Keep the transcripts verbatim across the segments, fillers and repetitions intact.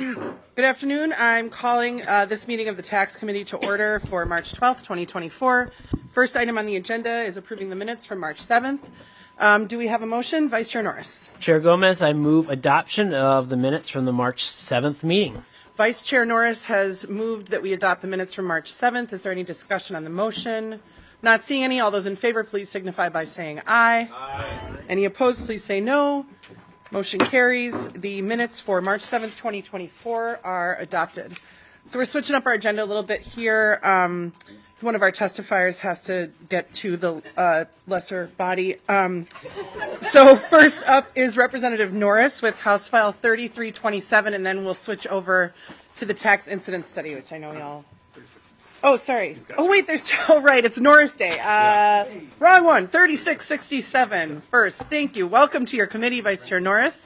Good afternoon. I'm calling uh, this meeting of the Tax Committee to order for March twelfth, twenty twenty-four. First item on the agenda is approving the minutes from March seventh. Um, do we have a motion? Vice Chair Norris. Chair Gomez, I move adoption of the minutes from the March seventh meeting. Vice Chair Norris has moved that we adopt the minutes from March seventh. Is there any discussion on the motion? Not seeing any. All those in favor, please signify by saying aye. Aye. Any opposed, please say no. Motion carries. The minutes for March seventh, twenty twenty-four are adopted. So we're switching up our agenda a little bit here. Um, one of our testifiers has to get to the uh, lesser body. Um, so first up is Representative Norris with House File thirty-three twenty-seven, and then we'll switch over to the tax incident study, which I know y'all... Oh, sorry. Oh, wait, there's... Oh, right, it's Norris Day. Uh, yeah. Wrong one, thirty-six sixty-seven first. Thank you. Welcome to your committee, Vice Chair Norris.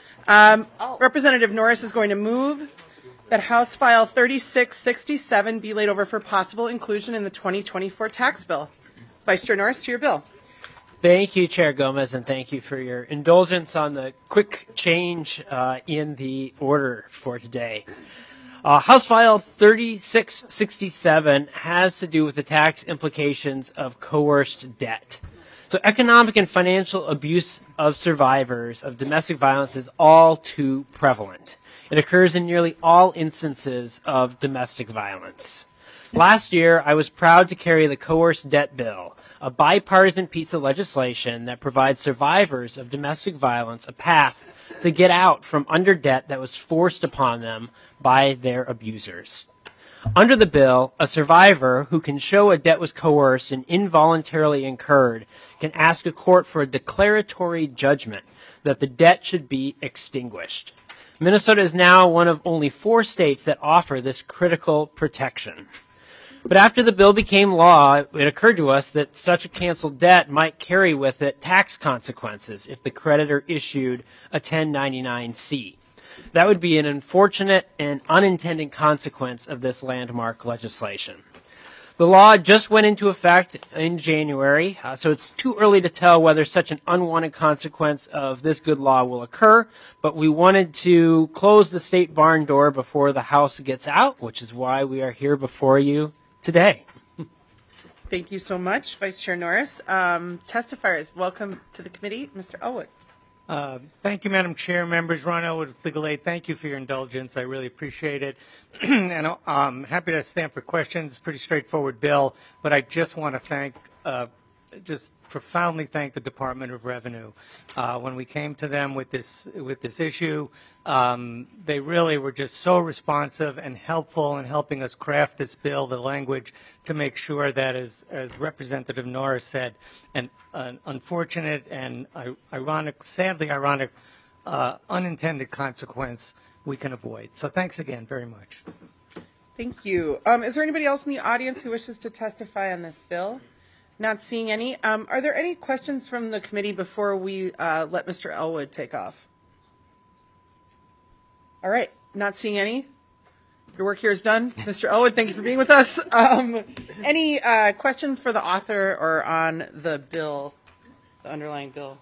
Um, oh. Representative Norris is going to move that House File thirty-six sixty-seven be laid over for possible inclusion in the twenty twenty-four tax bill. Vice Chair Norris, to your bill. Thank you, Chair Gomez, and thank you for your indulgence on the quick change uh, in the order for today. Uh, House File thirty-six sixty-seven has to do with the tax implications of coerced debt. So economic and financial abuse of survivors of domestic violence is all too prevalent. It occurs in nearly all instances of domestic violence. Last year, I was proud to carry the Coerced Debt Bill, a bipartisan piece of legislation that provides survivors of domestic violence a path to get out from under debt that was forced upon them by their abusers. Under the bill, a survivor who can show a debt was coerced and involuntarily incurred can ask a court for a declaratory judgment that the debt should be extinguished. Minnesota is now one of only four states that offer this critical protection. But after the bill became law, it occurred to us that such a canceled debt might carry with it tax consequences if the creditor issued a ten ninety-nine C. That would be an unfortunate and unintended consequence of this landmark legislation. The law just went into effect in January, uh, so it's too early to tell whether such an unwanted consequence of this good law will occur, but we wanted to close the state barn door before the House gets out, which is why we are here before you today. Thank you so much, Vice Chair Norris. Um, testifiers, welcome to the committee. Mister Elwood. Uh, thank you, Madam Chair, members. Ron Elwood with Legal Aid. Thank you for your indulgence. I really appreciate it. and I'm happy to stand for questions. It's a pretty straightforward bill, but I just want to thank, uh, just profoundly thank the Department of Revenue. Uh, when we came to them with this with this issue, um, they really were just so responsive and helpful in helping us craft this bill, the language, to make sure that, as as Representative Norris said, an, an unfortunate and ironic, sadly ironic, uh, unintended consequence we can avoid. So thanks again very much. Thank you. Um, is there anybody else in the audience who wishes to testify on this bill? Not seeing any. Um, are there any questions from the committee before we uh, let Mister Elwood take off? All right. Not seeing any. Your work here is done. Mister Elwood, thank you for being with us. Um, any uh, questions for the author or on the bill, the underlying bill?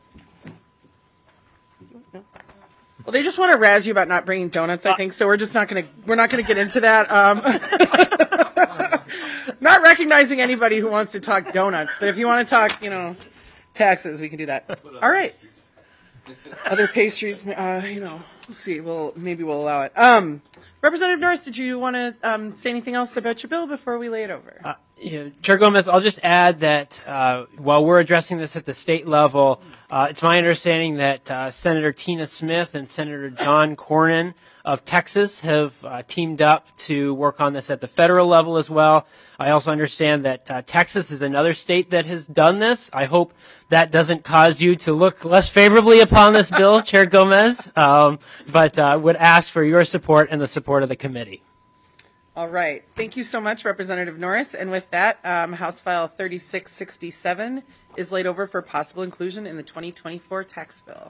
No? Well, they just want to razz you about not bringing donuts, I think. So we're just not going to we're not going to get into that. Um, not recognizing anybody who wants to talk donuts, but if you want to talk, you know, taxes, we can do that. All right. Other pastries, uh, you know, we'll see. We'll maybe we'll allow it. Um, Representative Norris, did you want to um, say anything else about your bill before we lay it over? Uh, yeah, Chair Gomez, I'll just add that uh, while we're addressing this at the state level, uh, it's my understanding that uh, Senator Tina Smith and Senator John Cornyn of Texas have uh, teamed up to work on this at the federal level as well. I also understand that uh, Texas is another state that has done this. I hope that doesn't cause you to look less favorably upon this bill, Chair Gomez, um, but uh, would ask for your support and the support of the committee. All right. Thank you so much, Representative Norris. And with that, um, House File thirty-six sixty-seven is laid over for possible inclusion in the twenty twenty-four tax bill.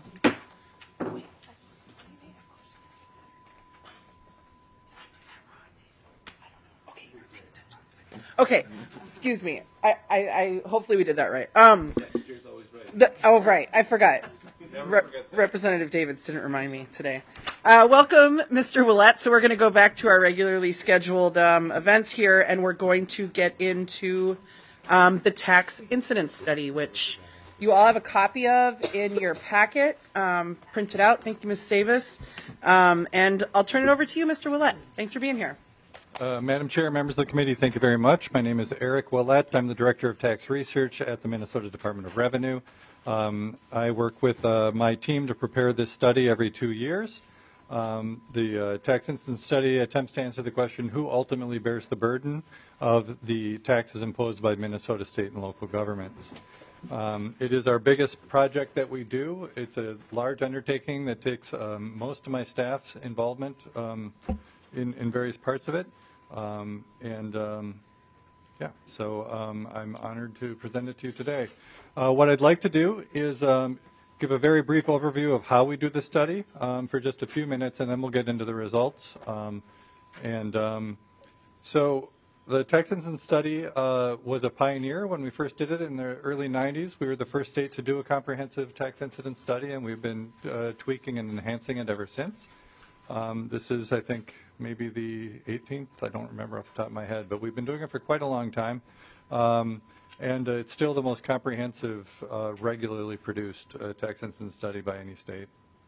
Okay, excuse me. I, I, I hopefully we did that right. Um, the, oh, right. I forgot. Re- Representative Davids didn't remind me today. Uh, welcome, Mister Willett. So we're going to go back to our regularly scheduled um, events here, and we're going to get into um, the tax incidence study, which you all have a copy of in your packet, um, printed out. Thank you, Miz Savis. Um, and I'll turn it over to you, Mister Willett. Thanks for being here. Uh, Madam Chair, members of the committee, thank you very much. My name is Eric Willett. I'm the Director of Tax Research at the Minnesota Department of Revenue. Um, I work with uh, my team to prepare this study every two years. Um, the uh, tax incidence study attempts to answer the question, who ultimately bears the burden of the taxes imposed by Minnesota state and local governments. Um, it is our biggest project that we do. It's a large undertaking that takes um, most of my staff's involvement um, in, in various parts of it. Um, and um, yeah, so um, I'm honored to present it to you today. Uh, what I'd like to do is um, give a very brief overview of how we do the study um, for just a few minutes, and then we'll get into the results. Um, and um, so the tax incidence study uh, was a pioneer when we first did it in the early nineties. We were the first state to do a comprehensive tax incidence study, and we've been uh, tweaking and enhancing it ever since. Um, this is, I think, maybe the eighteenth. I don't remember off the top of my head, but we've been doing it for quite a long time. Um, and uh, it's still the most comprehensive, uh, regularly produced uh, tax incidence study by any state.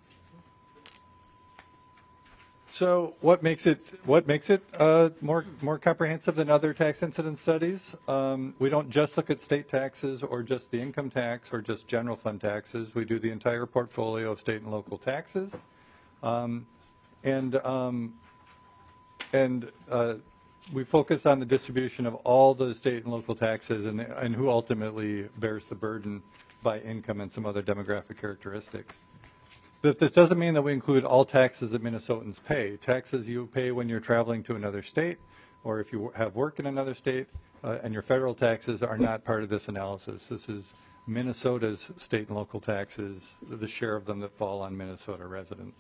So what makes it what makes it uh, more more comprehensive than other tax incidence studies? Um, we don't just look at state taxes or just the income tax or just general fund taxes. We do the entire portfolio of state and local taxes, um, and um, and uh, we focus on the distribution of all the state and local taxes and and who ultimately bears the burden by income and some other demographic characteristics. But this doesn't mean that we include all taxes that Minnesotans pay. Taxes you pay when you're traveling to another state, or if you have work in another state, uh, and your federal taxes are not part of this analysis. This is Minnesota's state and local taxes, the share of them that fall on Minnesota residents.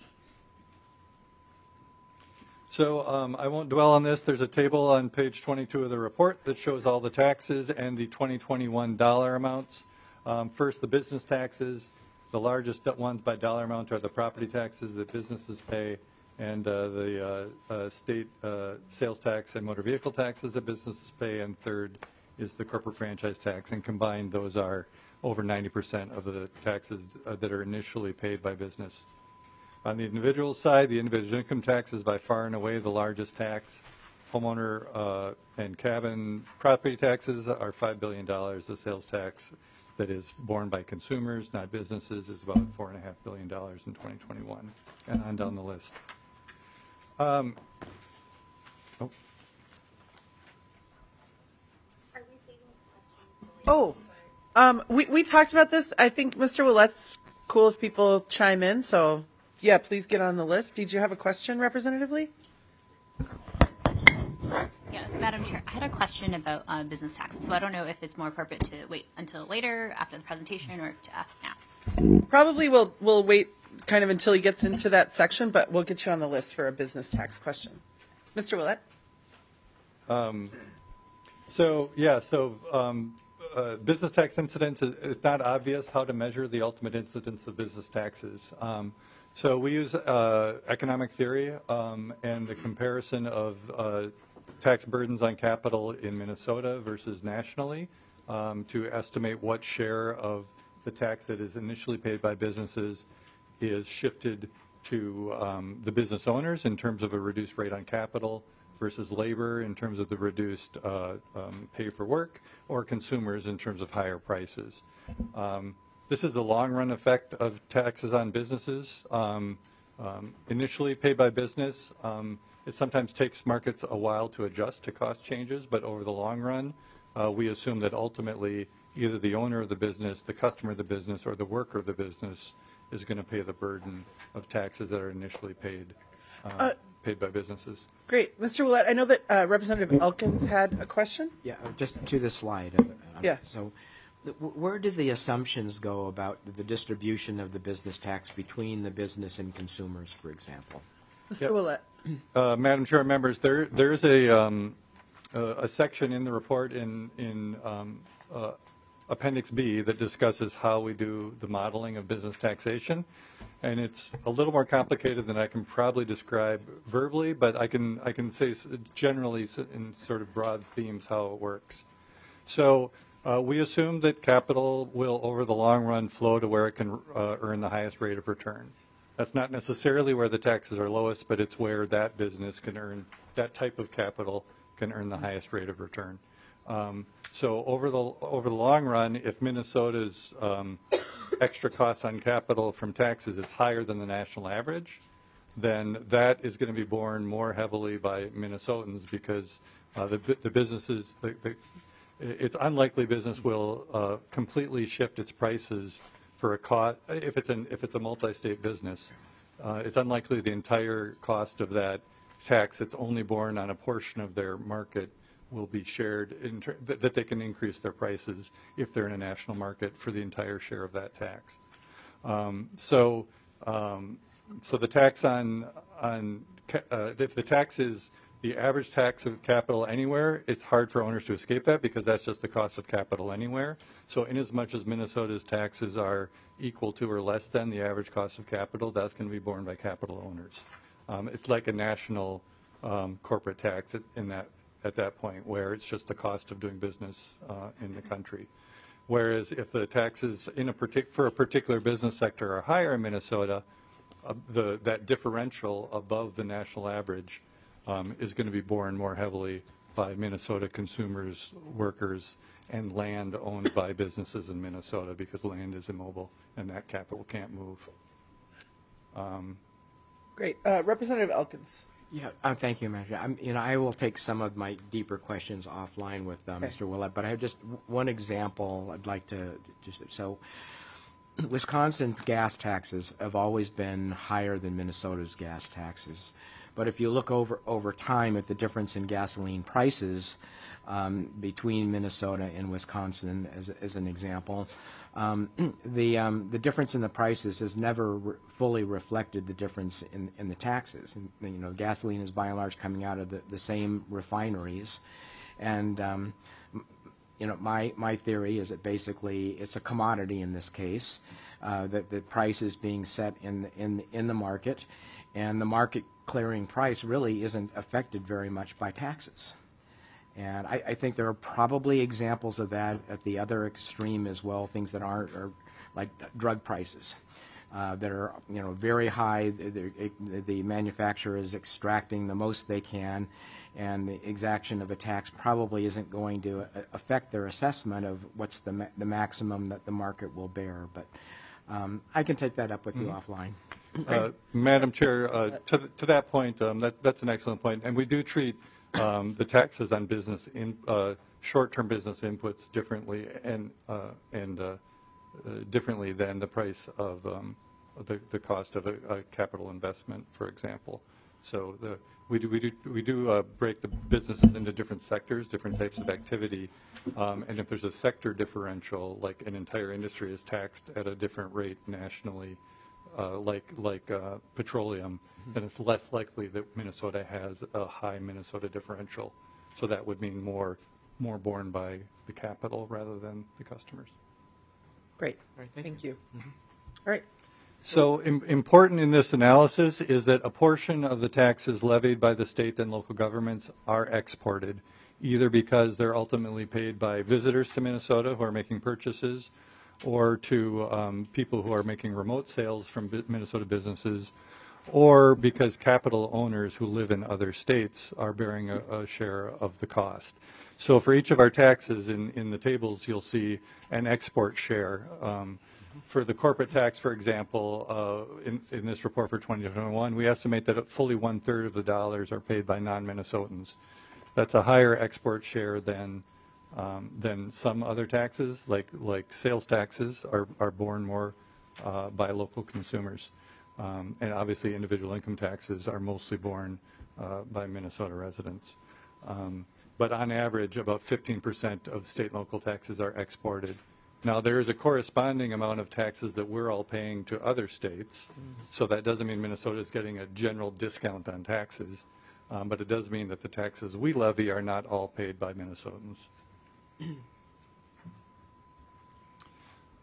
So um, I won't dwell on this. There's a table on page twenty-two of the report that shows all the taxes and the twenty twenty-one dollar amounts. Um, first, the business taxes. The largest ones by dollar amount are the property taxes that businesses pay, and uh, the uh, uh, state uh, sales tax and motor vehicle taxes that businesses pay, and third is the corporate franchise tax, and combined those are over ninety percent of the taxes uh, that are initially paid by business. On the individual side, the individual income tax is by far and away the largest tax. Homeowner uh, and cabin property taxes are five billion dollars. The sales tax that is borne by consumers, not businesses, is about four point five billion dollars in twenty twenty-one, and on down the list. Um, oh. Are we saving questions? Oh, um, we, we talked about this. I think Mister Willett's cool if people chime in. So, yeah, please get on the list. Did you have a question, Representative Lee? Yeah, Madam Chair, I had a question about uh, business taxes. So I don't know if it's more appropriate to wait until later after the presentation or to ask now. Probably we'll, we'll wait kind of until he gets into that section, but we'll get you on the list for a business tax question. Mister Willett? Um, so, yeah, so um, uh, business tax incidence, is, it's not obvious how to measure the ultimate incidence of business taxes. Um, so we use uh, economic theory um, and the comparison of uh, tax burdens on capital in Minnesota versus nationally um, to estimate what share of the tax that is initially paid by businesses is shifted to um, the business owners in terms of a reduced rate on capital versus labor in terms of the reduced uh, um, pay for work, or consumers in terms of higher prices. Um, this is the long-run effect of taxes on businesses. Um, um, initially paid by business, um, it sometimes takes markets a while to adjust to cost changes, but over the long run, uh, we assume that ultimately either the owner of the business, the customer of the business, or the worker of the business is going to pay the burden of taxes that are initially paid uh, uh, paid by businesses. Great. Mister Willett, I know that uh, Representative Elkins had a question. Yeah, uh, just to the slide. Uh, Yeah. So the, where do the assumptions go about the distribution of the business tax between the business and consumers, for example? Mister Yep. Willett? Uh, Madam Chair, members, there there's a um, uh, a section in the report in in um, uh, Appendix B that discusses how we do the modeling of business taxation. And it's a little more complicated than I can probably describe verbally, but I can, I can say generally in sort of broad themes how it works. So uh, we assume that capital will, over the long run, flow to where it can uh, earn the highest rate of return. That's not necessarily where the taxes are lowest, but it's where that business can earn, that type of capital can earn the highest rate of return. Um, so over the over the long run, if Minnesota's um, extra costs on capital from taxes is higher than the national average, then that is going to be borne more heavily by Minnesotans because uh, the the businesses, the, the, it's unlikely business will uh, completely shift its prices for a cost if it's an if it's a multi-state business. Uh, it's unlikely the entire cost of that tax that's only borne on a portion of their market will be shared in ter- that, that they can increase their prices if they're in a national market for the entire share of that tax. Um, so, um, so the tax on on ca- uh, if the tax is the average tax of capital anywhere, it's hard for owners to escape that because that's just the cost of capital anywhere. So, in as much as Minnesota's taxes are equal to or less than the average cost of capital, that's going to be borne by capital owners. Um, it's like a national um, corporate tax at, in that. at that point, where it's just the cost of doing business uh, in the country. Whereas if the taxes in a partic- for a particular business sector are higher in Minnesota, uh, the that differential above the national average um, is going to be borne more heavily by Minnesota consumers, workers, and land owned by businesses in Minnesota because land is immobile and that capital can't move. Um, Great. Uh, Representative Elkins. Yeah, uh, thank you, Manager. I'm, you know, I will take some of my deeper questions offline with uh, Okay. Mister Willett, but I have just w- one example I'd like to just so. Wisconsin's gas taxes have always been higher than Minnesota's gas taxes, but if you look over over time at the difference in gasoline prices um, between Minnesota and Wisconsin, as as an example. Um, the um, the difference in the prices has never re- fully reflected the difference in, in the taxes. And, you know, gasoline is by and large coming out of the, the same refineries, and um, you know, my my theory is that basically it's a commodity in this case, uh, that the price is being set in in in the market, and the market clearing price really isn't affected very much by taxes. And I, I think there are probably examples of that at the other extreme as well, things that aren't, are like drug prices uh, that are, you know, very high. The, the manufacturer is extracting the most they can, and the exaction of a tax probably isn't going to affect their assessment of what's the, ma- the maximum that the market will bear. But um, I can take that up with you mm-hmm. offline. Uh, Madam Chair, uh, to, to that point, um, that, that's an excellent point, and we do treat Um, the taxes on business in uh, short-term business inputs differently and uh, and uh, uh, differently than the price of um, the the cost of a, a capital investment, for example. So the, we do we do we do uh, break the businesses into different sectors, different types of activity, um, and if there's a sector differential, like an entire industry is taxed at a different rate nationally. Uh, like like uh, petroleum, then it's less likely that Minnesota has a high Minnesota differential. So that would mean more more borne by the capital rather than the customers. Great. Right, thank Thank you. you. Mm-hmm. All right. So im- important in this analysis is that a portion of the taxes levied by the state and local governments are exported, either because they're ultimately paid by visitors to Minnesota who are making purchases, or to um, people who are making remote sales from bi- Minnesota businesses, or because capital owners who live in other states are bearing a, a share of the cost. So for each of our taxes in, in the tables, you'll see an export share. Um, for the corporate tax, for example, uh, in, in this report for twenty twenty-one, we estimate that fully one-third of the dollars are paid by non-Minnesotans. That's a higher export share than Um, than some other taxes, like like sales taxes, are, are borne more uh, by local consumers. Um, and obviously individual income taxes are mostly borne uh, by Minnesota residents. Um, but on average, about fifteen percent of state and local taxes are exported. Now, there is a corresponding amount of taxes that we're all paying to other states, so that doesn't mean Minnesota is getting a general discount on taxes, um, but it does mean that the taxes we levy are not all paid by Minnesotans.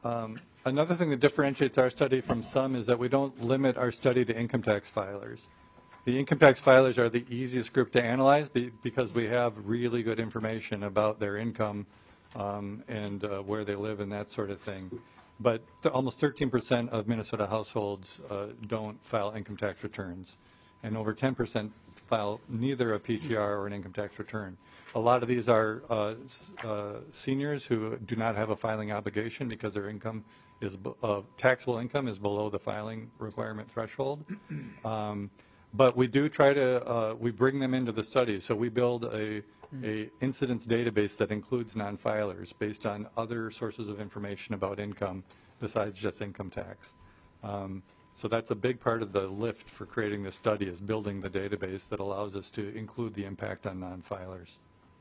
Um, another thing that differentiates our study from some is that we don't limit our study to income tax filers. The income tax filers are the easiest group to analyze be, because we have really good information about their income um, and uh, where they live and that sort of thing. But th- almost thirteen percent of Minnesota households uh, don't file income tax returns, and over ten percent file neither a P T R or an income tax return. A lot of these are uh, uh, seniors who do not have a filing obligation because their income is uh, taxable income is below the filing requirement threshold. Um, but we do try to uh, we bring them into the study, so we build a a incidence database that includes non-filers based on other sources of information about income besides just income tax. Um, so that's a big part of the lift for creating this study is building the database that allows us to include the impact on non-filers.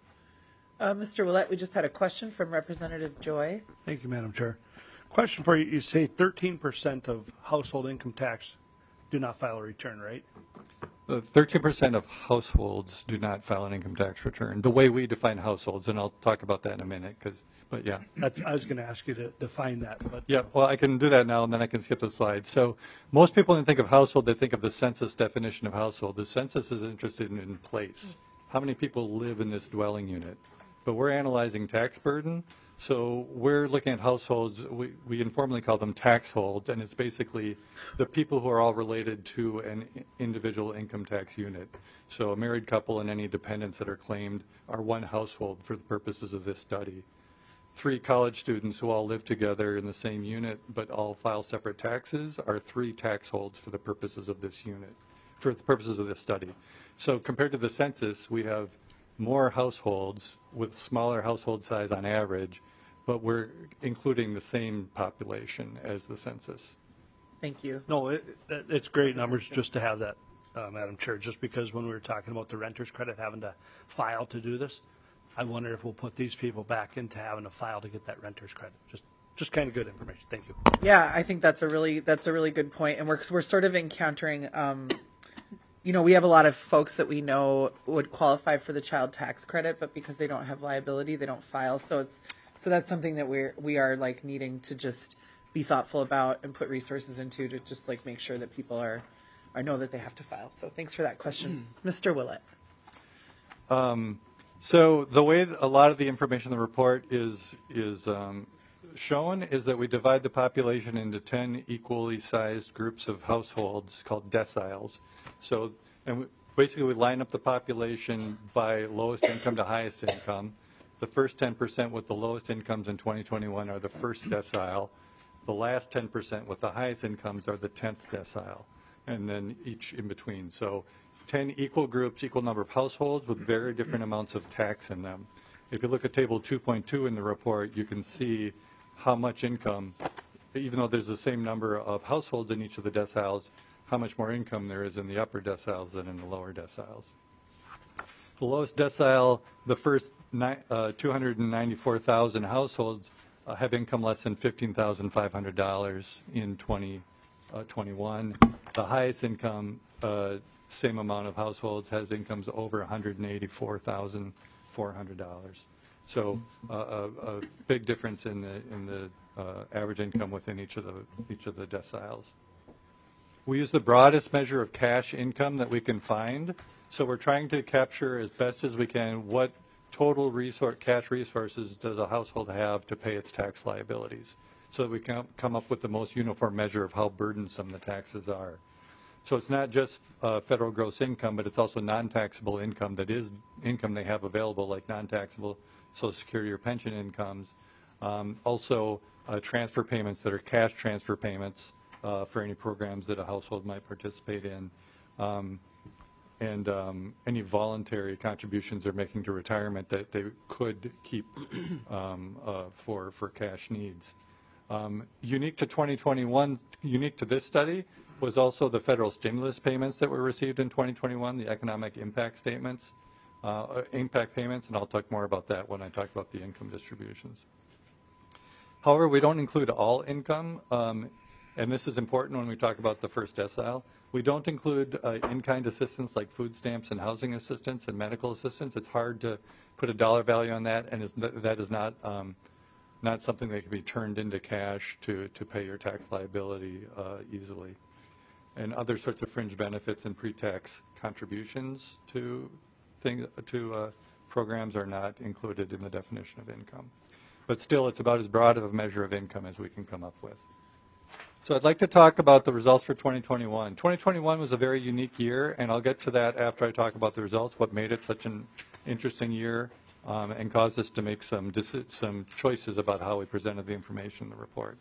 Uh, Mister Willett, we just had a question from Representative Joy. Thank you, Madam Chair. Question for you. You say thirteen percent of household income tax do not file a return, right? Uh, thirteen percent of households do not file an income tax return, the way we define households, and I'll talk about that in a minute. Cause, but yeah. That's, I was going to ask you to define that. But Yeah, well, I can do that now, and then I can skip the slide. So most people, when they think of household, they think of the census definition of household. The census is interested in, in place. How many people live in this dwelling unit? But we're analyzing tax burden. So we're looking at households, we, we informally call them tax holds, and it's basically the people who are all related to an individual income tax unit. So a married couple and any dependents that are claimed are one household for the purposes of this study. Three college students who all live together in the same unit but all file separate taxes are three tax holds for the purposes of this unit, for the purposes of this study. So compared to the census, we have more households with smaller household size on average, but we're including the same population as the census. Thank you. no, it, it, it's great numbers just to have that, uh, Madam Chair, just because when we were talking about the renter's credit having to file to do this, I wonder if we'll put these people back into having to file to get that renter's credit. Just just kind of good information. Thank you. Yeah, I think that's a really that's a really good point, and we're we're sort of encountering, um, you know, we have a lot of folks that we know would qualify for the child tax credit, but because they don't have liability, they don't file. So it's so that's something that we're we are like needing to just be thoughtful about and put resources into to just like make sure that people are are know that they have to file. So thanks for that question, Mister Willett. Um, so the way a lot of the information in the report is is um, shown is that we divide the population into ten equally sized groups of households called deciles. So, and we, basically we line up the population by lowest income to highest income. The first ten percent with the lowest incomes in twenty twenty-one are the first decile. The last ten percent with the highest incomes are the tenth decile, and then each in between. So ten equal groups, equal number of households with very different amounts of tax in them. If you look at table two point two in the report, you can see how much income, even though there's the same number of households in each of the deciles, how much more income there is in the upper deciles than in the lower deciles. The lowest decile, the first uh, two hundred ninety-four thousand households uh, have income less than fifteen thousand five hundred dollars in twenty twenty-one. The highest income, uh, same amount of households, has incomes over one hundred eighty-four thousand four hundred dollars. So uh, a, a big difference in the in the uh, average income within each of the each of the deciles. We use the broadest measure of cash income that we can find. So we're trying to capture as best as we can what total resource, cash resources does a household have to pay its tax liabilities, so that we can come up with the most uniform measure of how burdensome the taxes are. So it's not just uh, federal gross income, but it's also non-taxable income that is income they have available, like non-taxable Social Security or pension incomes. Um, also, uh, transfer payments that are cash transfer payments uh, for any programs that a household might participate in. Um, and um, any voluntary contributions they're making to retirement that they could keep um, uh, for, for cash needs. Um, unique to twenty twenty-one, unique to this study, was also the federal stimulus payments that were received in twenty twenty-one, the economic impact statements, uh, impact payments, and I'll talk more about that when I talk about the income distributions. However, we don't include all income, um, and this is important when we talk about the first decile. We don't include uh, in-kind assistance like food stamps and housing assistance and medical assistance. It's hard to put a dollar value on that, and it's, that is not um, not something that can be turned into cash to, to pay your tax liability uh, easily. And other sorts of fringe benefits and pre-tax contributions to things, to uh, programs are not included in the definition of income. But still, it's about as broad of a measure of income as we can come up with. So I'd like to talk about the results for twenty twenty-one. twenty twenty-one was a very unique year, and I'll get to that after I talk about the results, what made it such an interesting year um, and caused us to make some, some choices about how we presented the information in the report.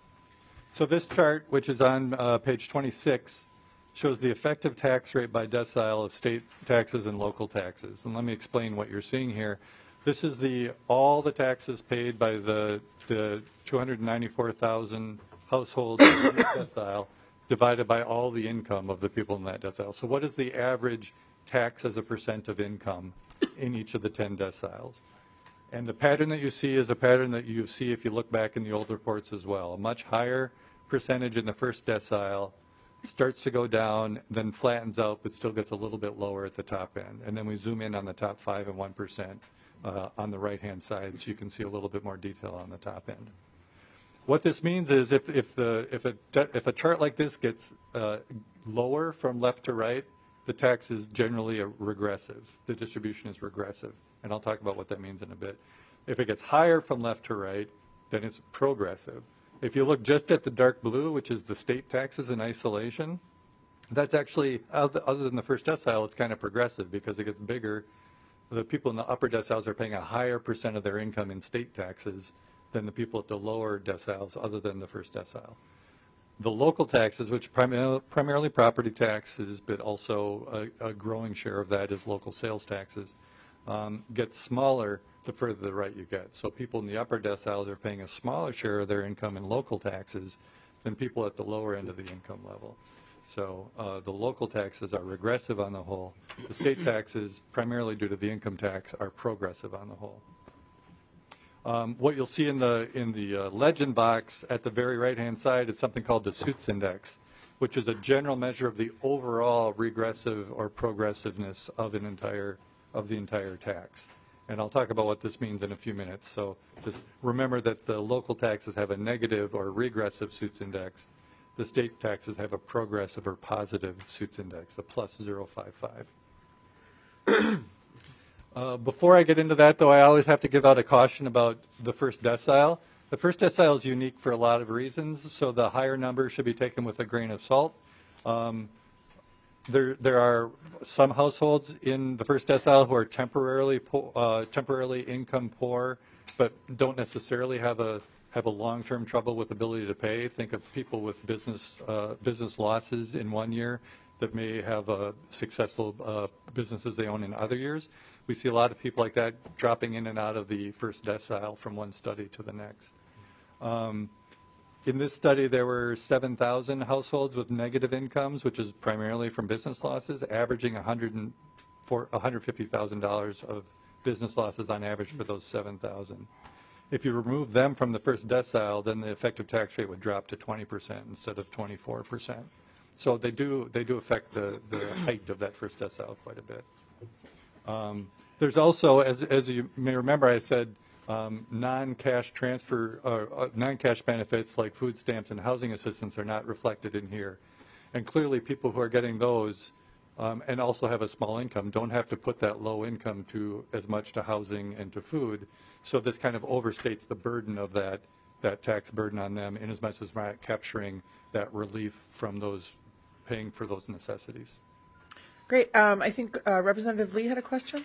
So this chart, which is on uh, page twenty-six, shows the effective tax rate by decile of state taxes and local taxes. And let me explain what you're seeing here. This is the all the taxes paid by the, the two hundred ninety-four thousand households in each decile divided by all the income of the people in that decile. So what is the average tax as a percent of income in each of the ten deciles? And the pattern that you see is a pattern that you see if you look back in the old reports as well. A much higher percentage in the first decile, starts to go down, then flattens out, but still gets a little bit lower at the top end. And then we zoom in on the top five and one percent uh, on the right-hand side, so you can see a little bit more detail on the top end. What this means is if, if, the, if, a, if a chart like this gets uh, lower from left to right, the tax is generally a regressive. The distribution is regressive. And I'll talk about what that means in a bit. If it gets higher from left to right, then it's progressive. If you look just at the dark blue, which is the state taxes in isolation, that's actually, other than the first decile, it's kind of progressive because it gets bigger. The people in the upper deciles are paying a higher percent of their income in state taxes than the people at the lower deciles, other than the first decile. The local taxes, which primarily, primarily property taxes, but also a, a growing share of that is local sales taxes, um, get smaller the further to the right you get. So people in the upper deciles are paying a smaller share of their income in local taxes than people at the lower end of the income level. So uh, the local taxes are regressive on the whole. The state taxes, primarily due to the income tax, are progressive on the whole. Um, what you'll see in the in the uh, legend box at the very right-hand side is something called the Suits Index, which is a general measure of the overall regressive or progressiveness of an entire of the entire tax. And I'll talk about what this means in a few minutes. So just remember that the local taxes have a negative or regressive Suits Index. The state taxes have a progressive or positive Suits Index, the plus zero point five five. Uh, before I get into that, though, I always have to give out a caution about the first decile. The first decile is unique for a lot of reasons, so the higher number should be taken with a grain of salt. Um, there, there are some households in the first decile who are temporarily, po uh, temporarily income poor, but don't necessarily have a have a long-term trouble with ability to pay. Think of people with business uh, business losses in one year that may have uh, successful uh, businesses they own in other years. We see a lot of people like that dropping in and out of the first decile from one study to the next. Um, in this study, there were seven thousand households with negative incomes, which is primarily from business losses, averaging one hundred fifty thousand dollars of business losses on average for those seven thousand. If you remove them from the first decile, then the effective tax rate would drop to twenty percent instead of twenty-four percent. So they do, they do affect the, the height of that first decile quite a bit. Um, there's also, as, as you may remember, I said um, non-cash transfer, uh, uh, non-cash benefits like food stamps and housing assistance are not reflected in here. And clearly people who are getting those um, and also have a small income don't have to put that low income to as much to housing and to food. So this kind of overstates the burden of that, that tax burden on them in as much as we're not capturing that relief from those paying for those necessities. Great. Um, I think uh, Representative Lee had a question.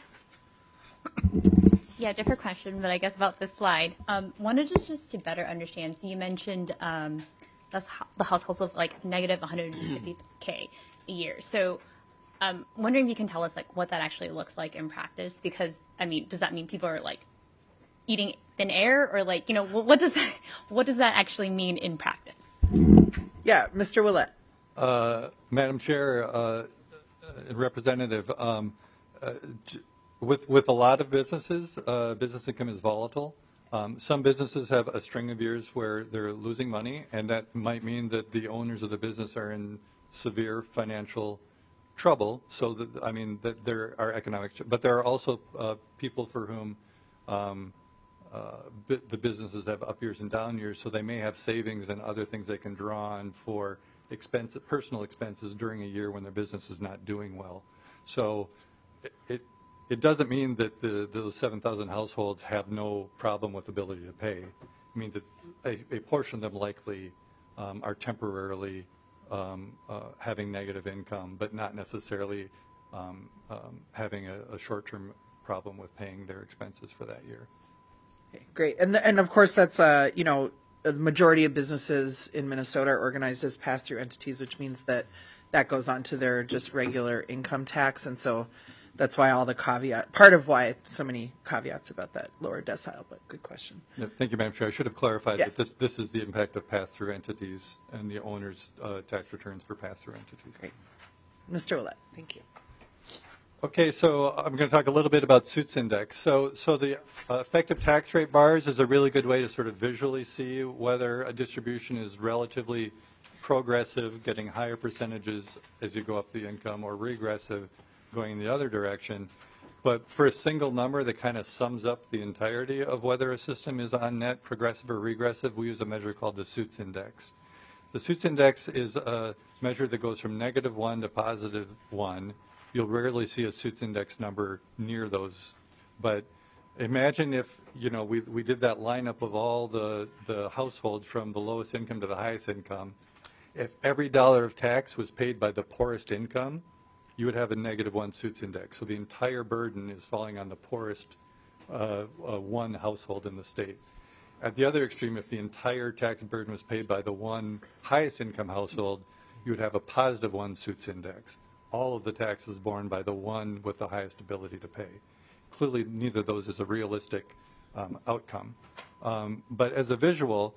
Yeah, different question, but I guess about this slide. Um, wanted to just to better understand. So you mentioned um, that's the households of like negative one hundred fifty K a year. So um, wondering if you can tell us like what that actually looks like in practice. Because I mean, does that mean people are like eating thin air, or like you know what, what does that, what does that actually mean in practice? Yeah, Mister Willett. Uh, Madam Chair, uh, Representative, um, uh, with with a lot of businesses, uh, business income is volatile. Um, some businesses have a string of years where they're losing money, and that might mean that the owners of the business are in severe financial trouble. So, that, I mean, that there are economic, but there are also uh, people for whom um, uh, bu- the businesses have up years and down years, so they may have savings and other things they can draw on for expense, personal expenses during a year when their business is not doing well. So it, it, it doesn't mean that the, those seven thousand households have no problem with ability to pay. It means that a, a portion of them likely um, are temporarily um, uh, having negative income, but not necessarily um, um, having a, a short-term problem with paying their expenses for that year. Okay, great. And, the, and of course, that's, uh, you know, the majority of businesses in Minnesota are organized as pass-through entities, which means that that goes on to their just regular income tax. And so that's why all the caveat, part of why so many caveats about that lower decile, but good question. Yeah, thank you, Madam Chair. I should have clarified Yeah. that this, this is the impact of pass-through entities and the owner's uh, tax returns for pass-through entities. Great. Mister Ouellette, thank you. Okay, so I'm going to talk a little bit about Suits Index. So, so the uh, effective tax rate bars is a really good way to sort of visually see whether a distribution is relatively progressive, getting higher percentages as you go up the income, or regressive, going in the other direction. But for a single number that kind of sums up the entirety of whether a system is on net, progressive, or regressive, we use a measure called the Suits Index. The Suits Index is a measure that goes from negative one to positive one. You'll rarely see a Suits Index number near those. But imagine if, you know, we, we did that lineup of all the, the households from the lowest income to the highest income. If every dollar of tax was paid by the poorest income, you would have a negative one Suits Index. So the entire burden is falling on the poorest uh, uh, one household in the state. At the other extreme, if the entire tax burden was paid by the one highest income household, you would have a positive one Suits Index. All of the taxes borne by the one with the highest ability to pay. Clearly, neither of those is a realistic um, outcome. Um, but as a visual,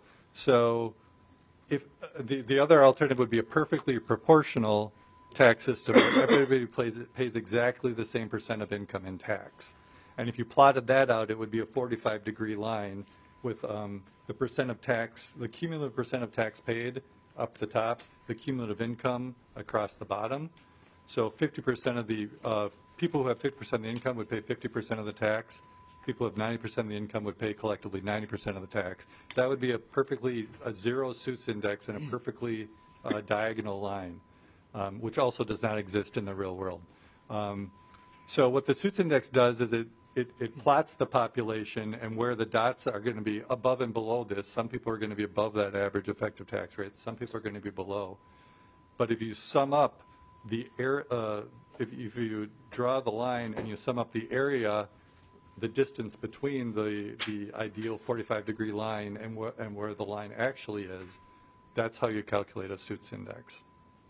so if uh, the, the other alternative would be a perfectly proportional tax system where everybody pays, pays exactly the same percent of income in tax. And if you plotted that out, it would be a forty-five degree line with um, the percent of tax, the cumulative percent of tax paid up the top, the cumulative income across the bottom. So fifty percent of the uh, people who have fifty percent of the income would pay fifty percent of the tax. People who have ninety percent of the income would pay collectively ninety percent of the tax. That would be a perfectly a zero Suits Index and a perfectly uh, diagonal line, um, which also does not exist in the real world. Um, so what the Suits Index does is it, it, it plots the population and where the dots are going to be above and below this. Some people are going to be above that average effective tax rate. Some people are going to be below. But if you sum up the air, uh, if, if you draw the line and you sum up the area, the distance between the, the ideal forty-five degree line and, wh and where the line actually is, that's how you calculate a Suits Index.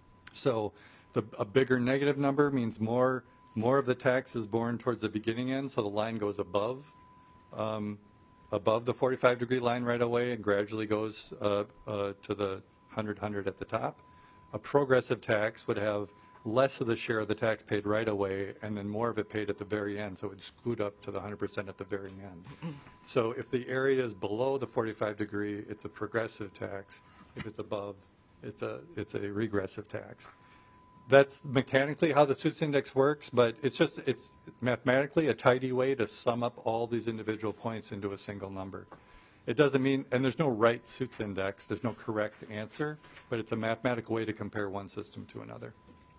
So the, a bigger negative number means more, more of the tax is borne towards the beginning end, so the line goes above, um, above the forty-five degree line right away and gradually goes uh, uh, to the one hundred, one hundred at the top. A progressive tax would have less of the share of the tax paid right away and then more of it paid at the very end, so it would scoot up to the one hundred percent at the very end. So if the area is below the forty-five degree, it's a progressive tax. If it's above, it's a, it's a regressive tax. That's mechanically how the Suits Index works, but it's just, it's mathematically a tidy way to sum up all these individual points into a single number. It doesn't mean, and there's no right Suits Index, there's no correct answer, but it's a mathematical way to compare one system to another.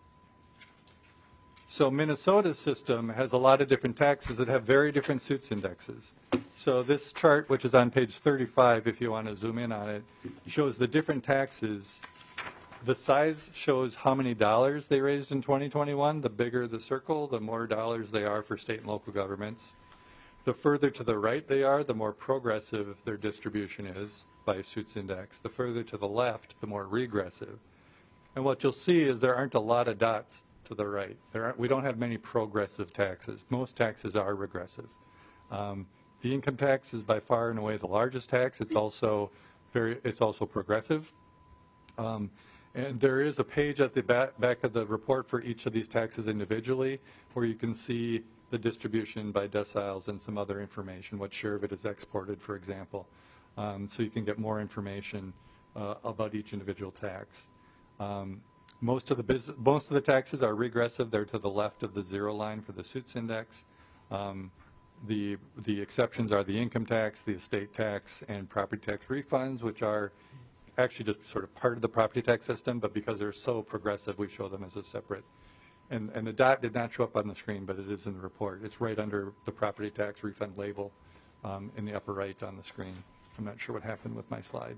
So Minnesota's system has a lot of different taxes that have very different Suits Indexes. So this chart, which is on page thirty-five, if you want to zoom in on it, shows the different taxes. The size shows how many dollars they raised in twenty twenty-one. The bigger the circle, the more dollars they are for state and local governments. The further to the right they are, the more progressive their distribution is by Suits Index. The further to the left, the more regressive. And what you'll see is there aren't a lot of dots to the right. There aren't, we don't have many progressive taxes. Most taxes are regressive. Um, the income tax is by far and away the largest tax. It's also very, it's also progressive. Um, and there is a page at the back, back of the report for each of these taxes individually where you can see the distribution by deciles and some other information, what share of it is exported, for example. Um, so you can get more information uh, about each individual tax. Um, most of the business, most of the taxes are regressive. They're to the left of the zero line for the Suits Index. Um, the the exceptions are the income tax, the estate tax, and property tax refunds, which are actually just sort of part of the property tax system, but because they're so progressive, we show them as a separate. And, and the dot did not show up on the screen, but it is in the report. It's right under the property tax refund label um, in the upper right on the screen. I'm not sure what happened with my slide.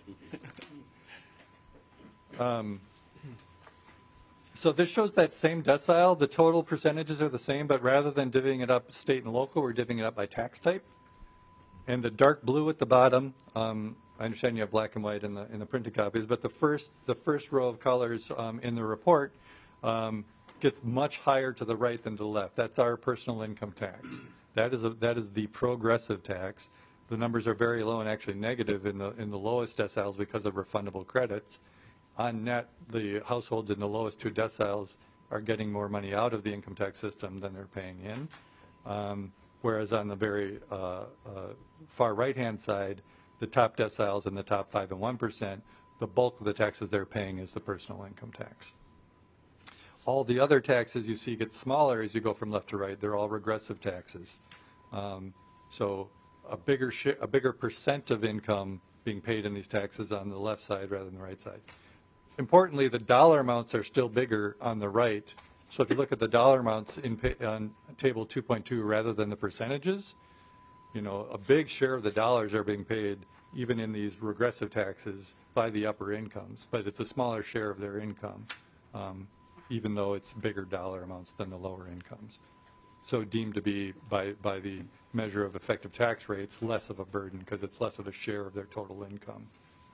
um, so this shows that same decile. The total percentages are the same, but rather than divvying it up state and local, we're divvying it up by tax type. And the dark blue at the bottom, um, I understand you have black and white in the in the printed copies, but the first the first row of colors um, in the report um, gets much higher to the right than to the left. That's our personal income tax. That is a, that is the progressive tax. The numbers are very low and actually negative in the in the lowest deciles because of refundable credits. On net, the households in the lowest two deciles are getting more money out of the income tax system than they're paying in. Um, whereas on the very uh, uh, far right-hand side, the top deciles and the top five and one percent, the bulk of the taxes they're paying is the personal income tax. All the other taxes you see get smaller as you go from left to right. They're all regressive taxes. Um, so a bigger sh- a bigger percent of income being paid in these taxes on the left side rather than the right side. Importantly, the dollar amounts are still bigger on the right. So if you look at the dollar amounts in pay- on table two point two rather than the percentages, you know, a big share of the dollars are being paid even in these regressive taxes by the upper incomes, but it's a smaller share of their income. Um, even though it's bigger dollar amounts than the lower incomes. So deemed to be, by, by the measure of effective tax rates, less of a burden because it's less of a share of their total income.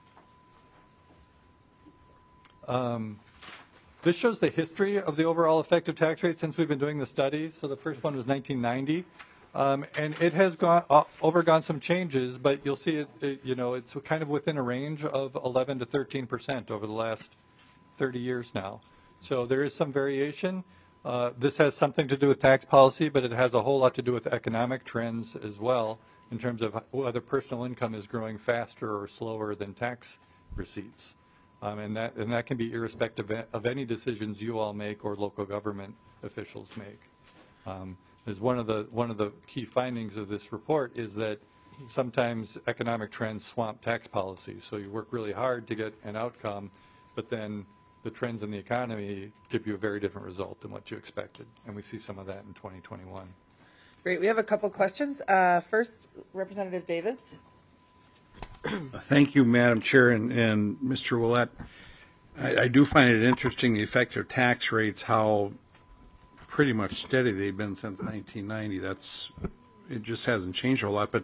Um, this shows the history of the overall effective tax rate since we've been doing the study. So the first one was nineteen ninety. Um, and it has gone uh, overgone some changes, but you'll see it, it, you know, it's kind of within a range of eleven to thirteen percent over the last thirty years now. So there is some variation. Uh, this has something to do with tax policy, but it has a whole lot to do with economic trends as well in terms of whether personal income is growing faster or slower than tax receipts. Um, and that and that can be irrespective of any decisions you all make or local government officials make. Um, is one of the one of the key findings of this report is that sometimes economic trends swamp tax policy. So you work really hard to get an outcome, but then the trends in the economy give you a very different result than what you expected. And we see some of that in twenty twenty-one. Great. We have a couple questions. Uh, first, Representative Davids. Thank you, Madam Chair, and, and Mister Willett. I, I do find it interesting, the effective tax rates, how pretty much steady they've been since nineteen ninety. That's, it just hasn't changed a whole lot. But,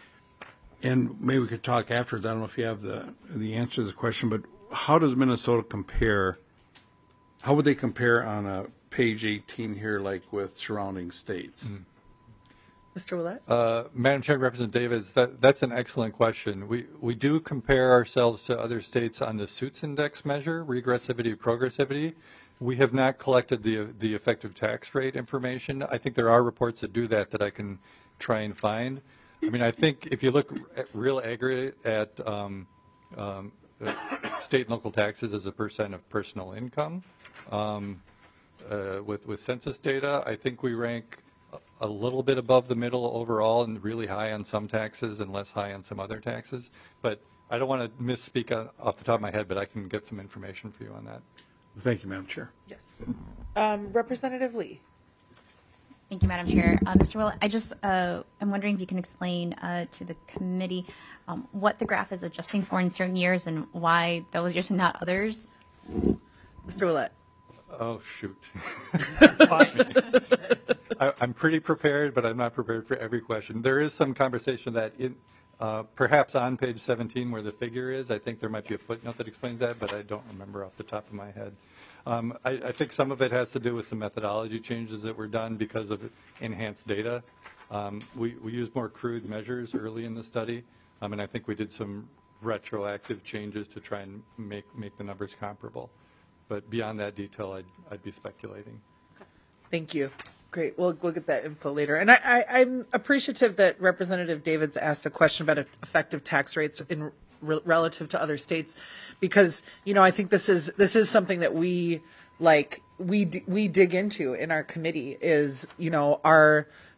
and maybe we could talk afterwards. I don't know if you have the, the answer to this question, but how does Minnesota compare, how would they compare on a page eighteen here, like with surrounding states? Mm-hmm. Mister Willett? Uh, Madam Chair, Representative Davids, that, that's an excellent question. We we do compare ourselves to other states on the Suits Index measure, regressivity, progressivity. We have not collected the the effective tax rate information. I think there are reports that do that that I can try and find. I mean, I think if you look at real aggregate at um, um, state and local taxes as a percent of personal income, um, uh, with with census data, I think we rank a little bit above the middle overall and really high on some taxes and less high on some other taxes. But I don't want to misspeak on, off the top of my head, but I can get some information for you on that. Thank you, Madam Chair. Yes. Um, Representative Lee. Thank you, Madam Chair. Uh, Mister Willett, I just uh, I'm wondering if you can explain uh, to the committee um, what the graph is adjusting for in certain years and why those years and not others. Mister Willett. Oh, shoot. I, I'm pretty prepared, but I'm not prepared for every question. There is some conversation that in, uh, perhaps on page seventeen where the figure is, I think there might be a footnote that explains that, but I don't remember off the top of my head. Um, I, I think some of it has to do with some methodology changes that were done because of enhanced data. Um, we, we used more crude measures early in the study, um, and I think we did some retroactive changes to try and make, make the numbers comparable. But beyond that detail, I'd, I'd be speculating. Thank you. Great. We'll, we'll get that info later. And I, I, I'm appreciative that Representative Davids asked a question about effective tax rates in re- relative to other states, because, you know, I think this is this is something that we like we d- we dig into in our committee is, you know, our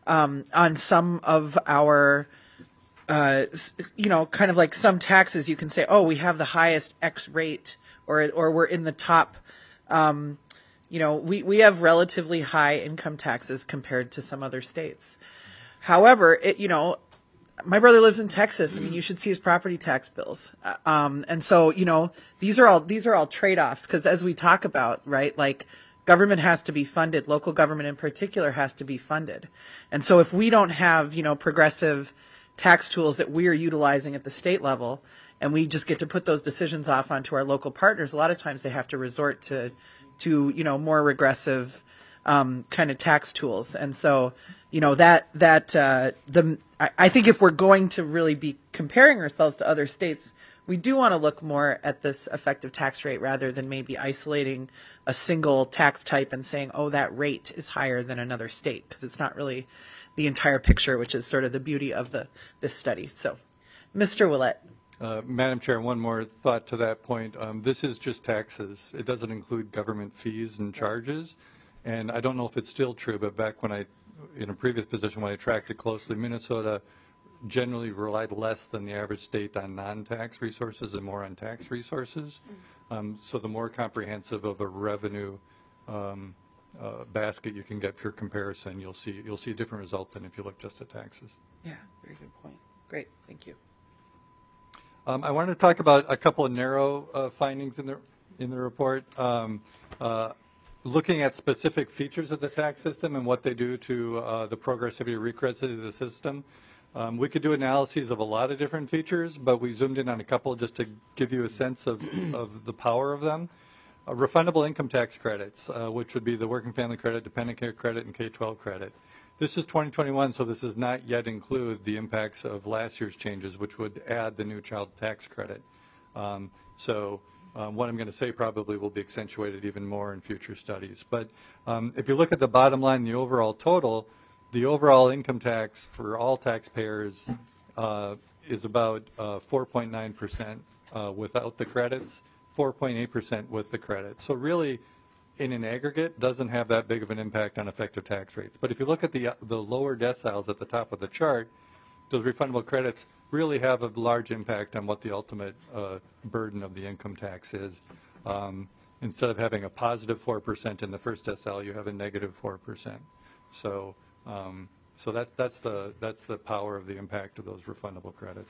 um, on some of our, uh, s- you know, kind of like some taxes, you can say, oh, we have the highest X rate, or or we're in the top. Um, you know, we we have relatively high income taxes compared to some other states. However, it you know. My brother lives in Texas. I mean, you should see his property tax bills. Uh, Um, and so, you know, these are all, these are all trade-offs because as we talk about, right, like government has to be funded. Local government in particular has to be funded. And so if we don't have, you know, progressive tax tools that we are utilizing at the state level and we just get to put those decisions off onto our local partners, a lot of times they have to resort to, to, you know, more regressive, um, kind of tax tools. And so, you know, that, that, uh, the, I, I think if we're going to really be comparing ourselves to other states, we do want to look more at this effective tax rate rather than maybe isolating a single tax type and saying, oh, that rate is higher than another state, because it's not really the entire picture, which is sort of the beauty of the, this study. So, Mister Willett. Uh, Madam Chair, one more thought to that point. Um, this is just taxes. It doesn't include government fees and charges. And I don't know if it's still true, but back when I, in a previous position, when I tracked it closely, Minnesota generally relied less than the average state on non-tax resources and more on tax resources. Um, so the more comprehensive of a revenue um, uh, basket you can get for comparison, you'll see you'll see a different result than if you look just at taxes. Yeah, very good point. Great, thank you. Um, I wanted to talk about a couple of narrow uh, findings in the in the report. Um, uh, looking at specific features of the tax system and what they do to uh, the progressivity or regressivity of the system. Um, we could do analyses of a lot of different features, but we zoomed in on a couple just to give you a sense of, of the power of them. Uh, refundable income tax credits, uh, which would be the working family credit, dependent care credit, and K twelve credit. This is twenty twenty-one, so this does not yet include the impacts of last year's changes, which would add the new child tax credit. Um, so um, what I'm going to say probably will be accentuated even more in future studies. But um, if you look at the bottom line, the overall total, the overall income tax for all taxpayers uh, is about uh, four point nine percent uh, without the credits, four point eight percent with the credits. So really, in an aggregate, doesn't have that big of an impact on effective tax rates. But if you look at the, the lower deciles at the top of the chart, those refundable credits really have a large impact on what the ultimate uh, burden of the income tax is. Um, instead of having a positive four percent in the first decile, you have a negative four percent. So, um, so that's, that's, the, that's the power of the impact of those refundable credits.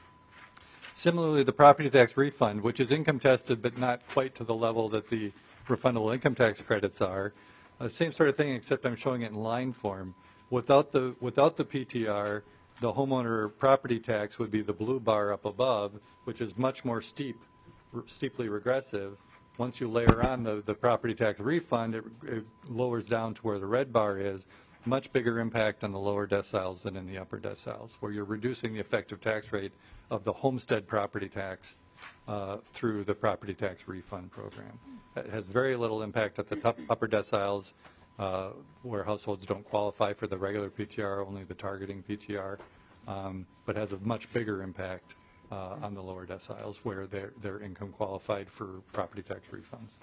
Similarly, the property tax refund, which is income tested but not quite to the level that the refundable income tax credits are, uh, same sort of thing, except I'm showing it in line form. Without the, without the P T R, the homeowner property tax would be the blue bar up above, which is much more steep, r- steeply regressive. Once you layer on the, the property tax refund, it, it lowers down to where the red bar is. Much bigger impact on the lower deciles than in the upper deciles, where you're reducing the effective tax rate of the homestead property tax uh, through the property tax refund program. It has very little impact at the top, upper deciles, uh, where households don't qualify for the regular P T R, only the targeting P T R, um, but has a much bigger impact uh, on the lower deciles where they're, they're income qualified for property tax refunds.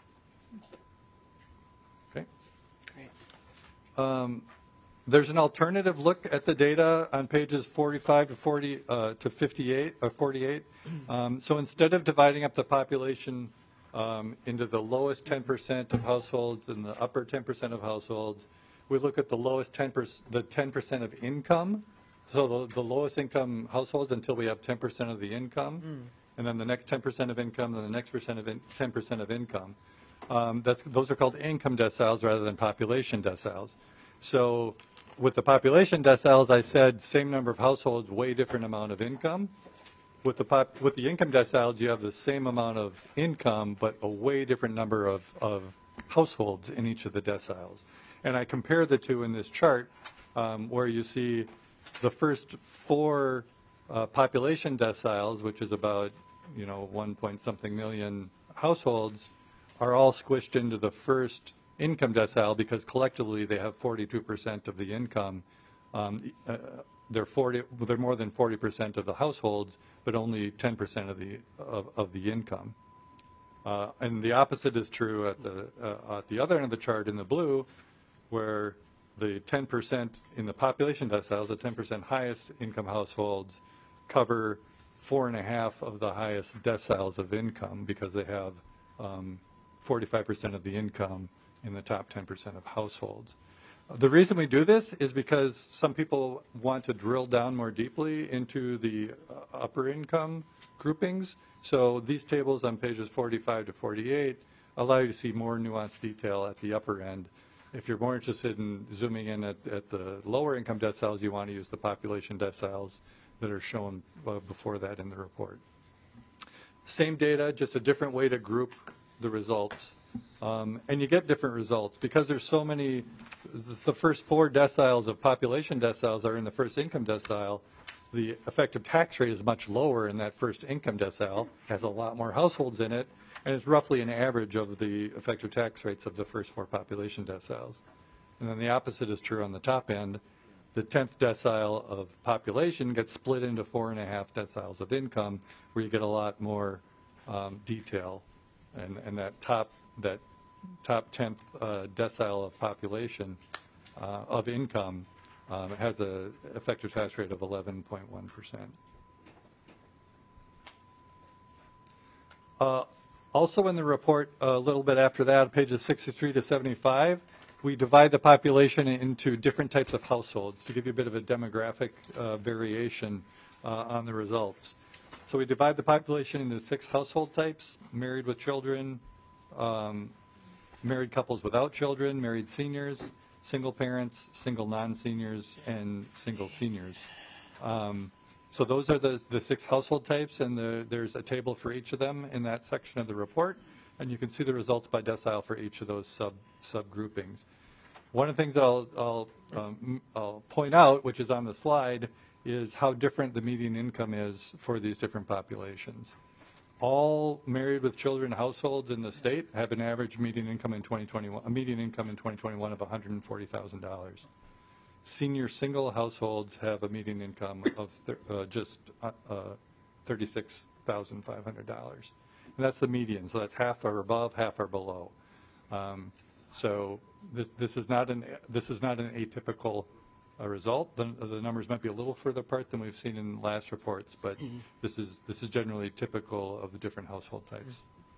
Okay. Great. Um, there's an alternative look at the data on pages forty-five to forty uh, to fifty-eight or forty-eight. Um, so instead of dividing up the population um, into the lowest ten percent of households and the upper ten percent of households, we look at the lowest ten percent, the ten percent of income. So the, the lowest income households until we have ten percent of the income, mm. and then the next ten percent of income, and the next percent of in, ten percent of income. Um, that's, those are called income deciles rather than population deciles. So with the population deciles, I said same number of households, way different amount of income. With the pop, with the income deciles, you have the same amount of income, but a way different number of, of households in each of the deciles. And I compare the two in this chart, um, where you see the first four uh, population deciles, which is about, you know, one point something million households, are all squished into the first income decile because collectively they have forty-two percent of the income. Um, uh, they're forty, they're more than forty percent of the households, but only ten percent of the of, of the income. Uh, and the opposite is true at the uh, at the other end of the chart in the blue, where the ten percent in the population deciles, the ten percent highest income households cover four and a half of the highest deciles of income because they have um, forty-five percent of the income in the top ten percent of households. The reason we do this is because some people want to drill down more deeply into the uh, upper income groupings. So these tables on pages forty-five to forty-eight allow you to see more nuanced detail at the upper end. If you're more interested in zooming in at, at the lower income deciles, you want to use the population deciles that are shown uh, before that in the report. Same data, just a different way to group the results. Um, and you get different results because there's so many. The first four deciles of population deciles are in the first income decile. The effective tax rate is much lower in that first income decile, has a lot more households in it, and it's roughly an average of the effective tax rates of the first four population deciles. And then the opposite is true on the top end. The tenth decile of population gets split into four and a half deciles of income, where you get a lot more um, detail. And, and that top that top tenth uh, decile of population uh, of income um, has a effective tax rate of eleven point one percent. Uh, also in the report, a little bit after that, pages sixty-three to seventy-five, we divide the population into different types of households to give you a bit of a demographic uh, variation uh, on the results. So we divide the population into six household types: married with children, um, married couples without children, married seniors, single parents, single non-seniors, and single seniors. Um, so those are the, the six household types, and the, there's a table for each of them in that section of the report, and you can see the results by decile for each of those sub subgroupings. One of the things that I'll, I'll, um, I'll point out, which is on the slide, is how different the median income is for these different populations. All married with children households in the state have an average median income in twenty twenty-one, a median income in twenty twenty-one of one hundred forty thousand dollars. Senior single households have a median income of uh, just uh, uh, thirty-six thousand five hundred dollars. And that's the median, so that's half are above, half are below. Um, so this this is not an this is not an atypical a result. The, the numbers might be a little further apart than we've seen in last reports, but mm-hmm. this is this is generally typical of the different household types.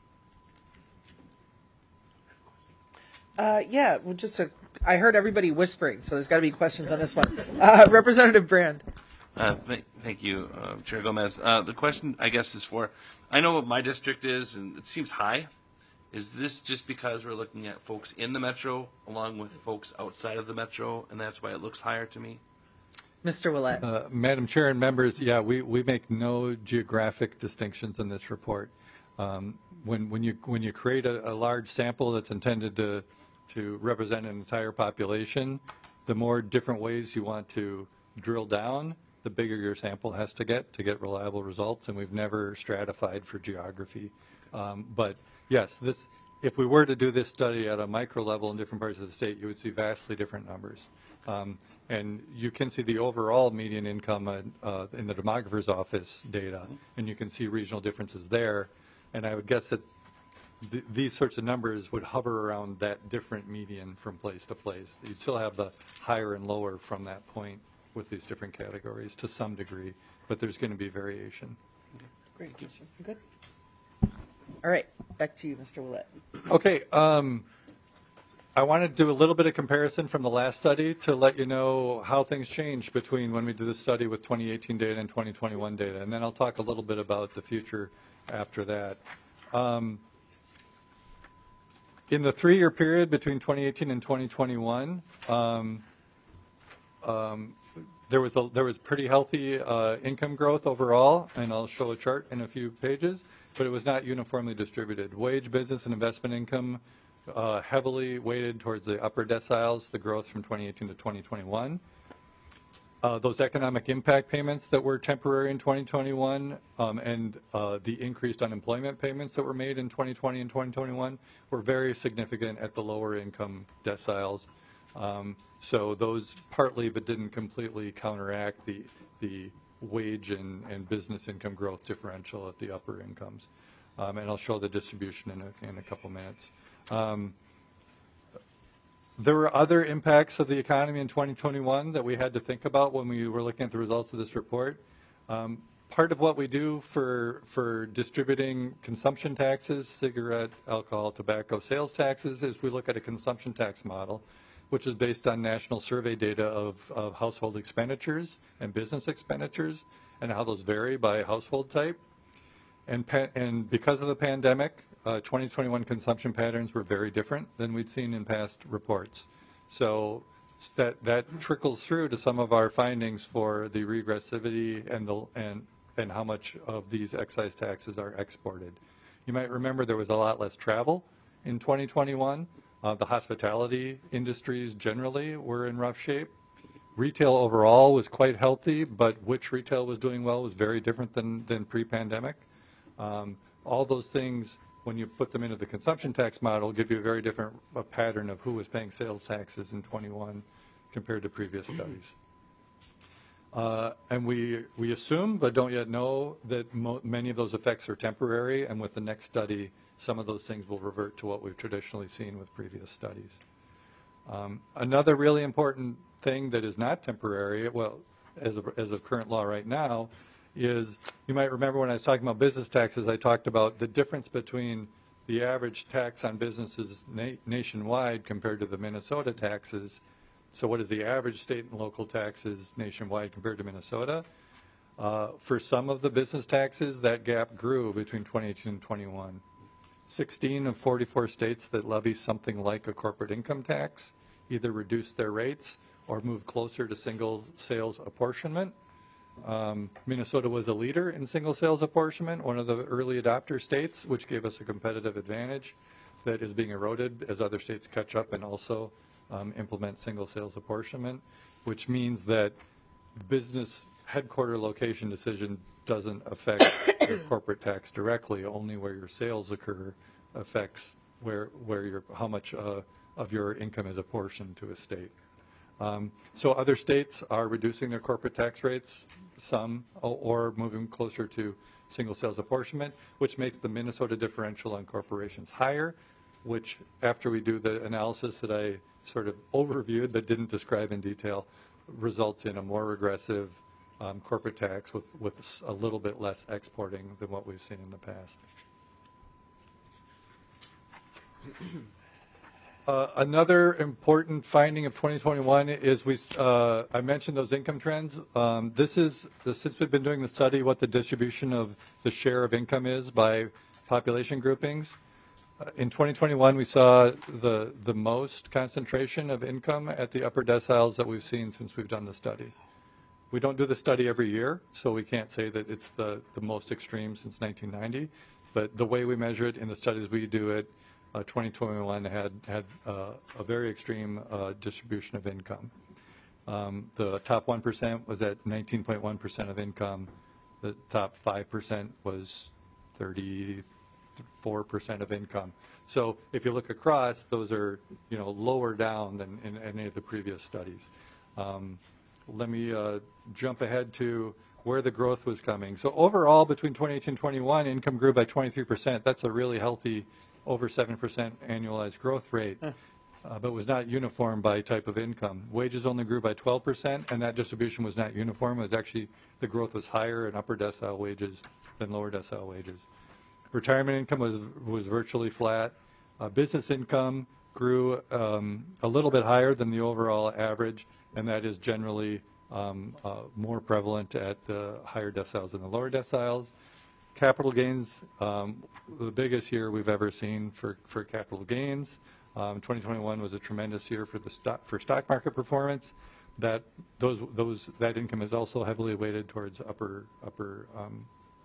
Uh, yeah, well, just a, I heard everybody whispering, so there's got to be questions on this one. Uh, Representative Brand. Uh, th- thank you, uh, Chair Gomez. Uh, the question, I guess, is for, I know what my district is, and it seems high. Is this just because we're looking at folks in the metro along with folks outside of the metro, and that's why it looks higher to me? Mister Willett. Uh, Madam Chair and members, yeah, we, we make no geographic distinctions in this report. Um, when, when, you, when you create a, a large sample that's intended to, to represent an entire population, the more different ways you want to drill down, the bigger your sample has to get to get reliable results, and we've never stratified for geography. Um, but yes, this, if we were to do this study at a micro level in different parts of the state, you would see vastly different numbers. Um, and you can see the overall median income uh, uh, in the demographer's office data, and you can see regional differences there. And I would guess that th these sorts of numbers would hover around that different median from place to place. You'd still have the higher and lower from that point with these different categories to some degree, but there's going to be variation. Great. Thank you. Good. All right, back to you, Mister Willett. Okay, um, I want to do a little bit of comparison from the last study to let you know how things changed between when we did this study with twenty eighteen data and twenty twenty-one data, and then I'll talk a little bit about the future after that. Um, in the three-year period between twenty eighteen and twenty twenty-one, um, um, there was a, there was pretty healthy uh, income growth overall, and I'll show a chart in a few pages. But it was not uniformly distributed. Wage, business, and investment income uh, heavily weighted towards the upper deciles, the growth from twenty eighteen to twenty twenty-one. Uh, those economic impact payments that were temporary in twenty twenty-one um, and uh, the increased unemployment payments that were made in twenty twenty and twenty twenty-one were very significant at the lower income deciles. Um, so those partly but didn't completely counteract the, the wage and, and business income growth differential at the upper incomes. Um, and I'll show the distribution in a, in a couple minutes. Um, there were other impacts of the economy in twenty twenty-one that we had to think about when we were looking at the results of this report. Um, part of what we do for for distributing consumption taxes, cigarette, alcohol, tobacco sales taxes, is we look at a consumption tax model, which is based on national survey data of, of household expenditures and business expenditures and how those vary by household type. And, pa- and because of the pandemic, uh, twenty twenty-one consumption patterns were very different than we'd seen in past reports. So that, that trickles through to some of our findings for the regressivity and, the, and, and how much of these excise taxes are exported. You might remember there was a lot less travel in twenty twenty-one. Uh, the hospitality industries generally were in rough shape. Retail overall was quite healthy, but which retail was doing well was very different than, than pre-pandemic. Um, all those things, when you put them into the consumption tax model, give you a very different uh, pattern of who was paying sales taxes in twenty-one compared to previous studies. Uh, and we, we assume, but don't yet know, that mo- many of those effects are temporary, and with the next study, some of those things will revert to what we've traditionally seen with previous studies. Um, another really important thing that is not temporary, well, as of, as of current law right now, is, you might remember when I was talking about business taxes, I talked about the difference between the average tax on businesses na- nationwide compared to the Minnesota taxes. So what is the average state and local taxes nationwide compared to Minnesota? Uh, for some of the business taxes, that gap grew between twenty eighteen and twenty-one. sixteen of forty-four states that levy something like a corporate income tax either reduced their rates or moved closer to single sales apportionment. Um, Minnesota was a leader in single sales apportionment, one of the early adopter states, which gave us a competitive advantage that is being eroded as other states catch up and also um, implement single sales apportionment, which means that business headquarter location decision doesn't affect your corporate tax directly. Only where your sales occur affects where where your how much uh, of your income is apportioned to a state. Um, so other states are reducing their corporate tax rates, some, or, or moving closer to single sales apportionment, which makes the Minnesota differential on corporations higher, which after we do the analysis that I sort of overviewed but didn't describe in detail, results in a more regressive um, corporate tax with, with a little bit less exporting than what we've seen in the past. Uh, another important finding of twenty twenty-one is we, uh, I mentioned those income trends. Um, this is, since we've been doing the study, what the distribution of the share of income is by population groupings. Uh, in twenty twenty-one, we saw the, the most concentration of income at the upper deciles that we've seen since we've done the study. We don't do the study every year, so we can't say that it's the, the most extreme since nineteen ninety, but the way we measure it in the studies we do it, Uh, twenty twenty-one had had uh, a very extreme uh, distribution of income. Um, the top one percent was at nineteen point one percent of income. The top five percent was thirty-four percent of income. So if you look across, those are, you know, lower down than in any of the previous studies. Um, let me uh, jump ahead to where the growth was coming. So overall, between twenty eighteen and twenty-one, income grew by twenty-three percent. That's a really healthy, over seven percent annualized growth rate, uh, but was not uniform by type of income. Wages only grew by twelve percent, and that distribution was not uniform. It was actually, the growth was higher in upper decile wages than lower decile wages. Retirement income was, was virtually flat. Uh, business income grew um, a little bit higher than the overall average, and that is generally um, uh, more prevalent at the higher deciles than the lower deciles. Capital gains, um, the biggest year we've ever seen for, for capital gains. Um, twenty twenty-one was a tremendous year for the stock for stock market performance. That those those that income is also heavily weighted towards upper upper um,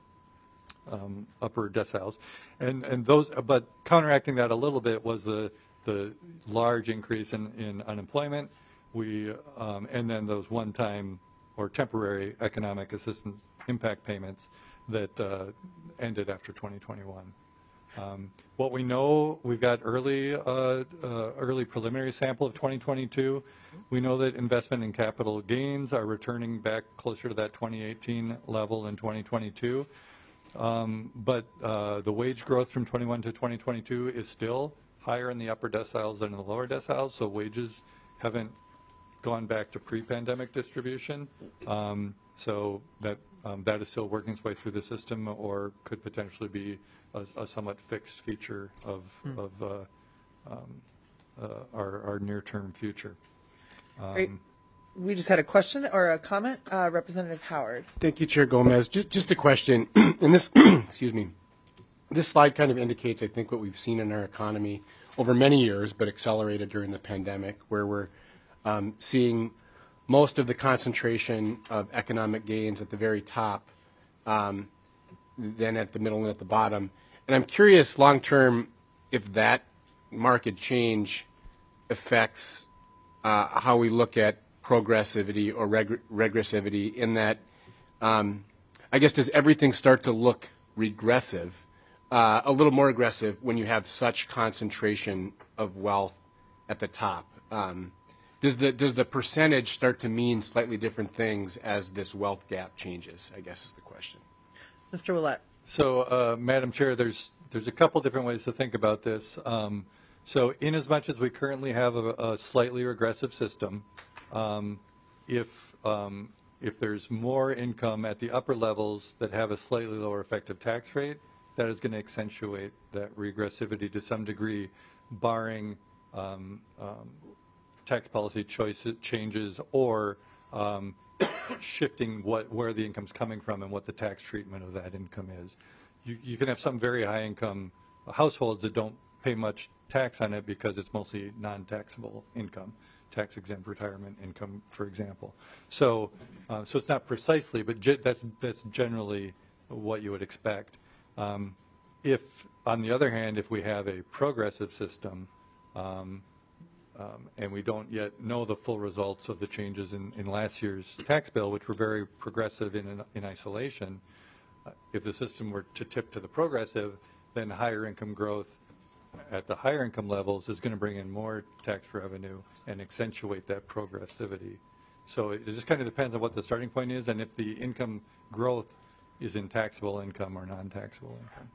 um, upper deciles, and and those. But counteracting that a little bit was the the large increase in, in unemployment. We um, and then those one-time or temporary economic assistance impact payments that uh, ended after twenty twenty-one. Um, what we know, we've got early, uh, uh, early preliminary sample of twenty twenty-two. We know that investment in capital gains are returning back closer to that twenty eighteen level in twenty twenty-two. Um, but uh, the wage growth from twenty-one to twenty twenty-two is still higher in the upper deciles than in the lower deciles, so wages haven't gone back to pre-pandemic distribution. Um, so that um, that is still working its way through the system, or could potentially be a, a somewhat fixed feature of Hmm. of uh, um, uh, our, our near-term future. Great. We just had a question or a comment. Uh, Representative Howard. Thank you, Chair Gomez. Just, just a question. And this, excuse me, this slide kind of indicates, I think, what we've seen in our economy over many years, but accelerated during the pandemic, where we're um, seeing most of the concentration of economic gains at the very top, um, then at the middle and at the bottom. And I'm curious, long term, if that market change affects uh, how we look at progressivity or reg- regressivity, in that, um, I guess, does everything start to look regressive, uh, a little more aggressive when you have such concentration of wealth at the top? Um, does the does the percentage start to mean slightly different things as this wealth gap changes, I guess is the question. Mister Willett. So, uh, Madam Chair, there's there's a couple different ways to think about this. Um, so, in as much as we currently have a, a slightly regressive system, um, if um, if there's more income at the upper levels that have a slightly lower effective tax rate, that is going to accentuate that regressivity to some degree, barring um, um, tax policy choices changes or um, shifting what where the income's coming from and what the tax treatment of that income is. You, you can have some very high income households that don't pay much tax on it because it's mostly non-taxable income, tax exempt retirement income, for example. So, uh, so it's not precisely, but ge- that's that's generally what you would expect. Um, if, on the other hand, if we have a progressive system, um, Um, and we don't yet know the full results of the changes in, in last year's tax bill, which were very progressive in, in, in isolation. Uh, if the system were to tip to the progressive, then higher income growth at the higher income levels is going to bring in more tax revenue and accentuate that progressivity. So it just kind of depends on what the starting point is and if the income growth is in taxable income or non-taxable income.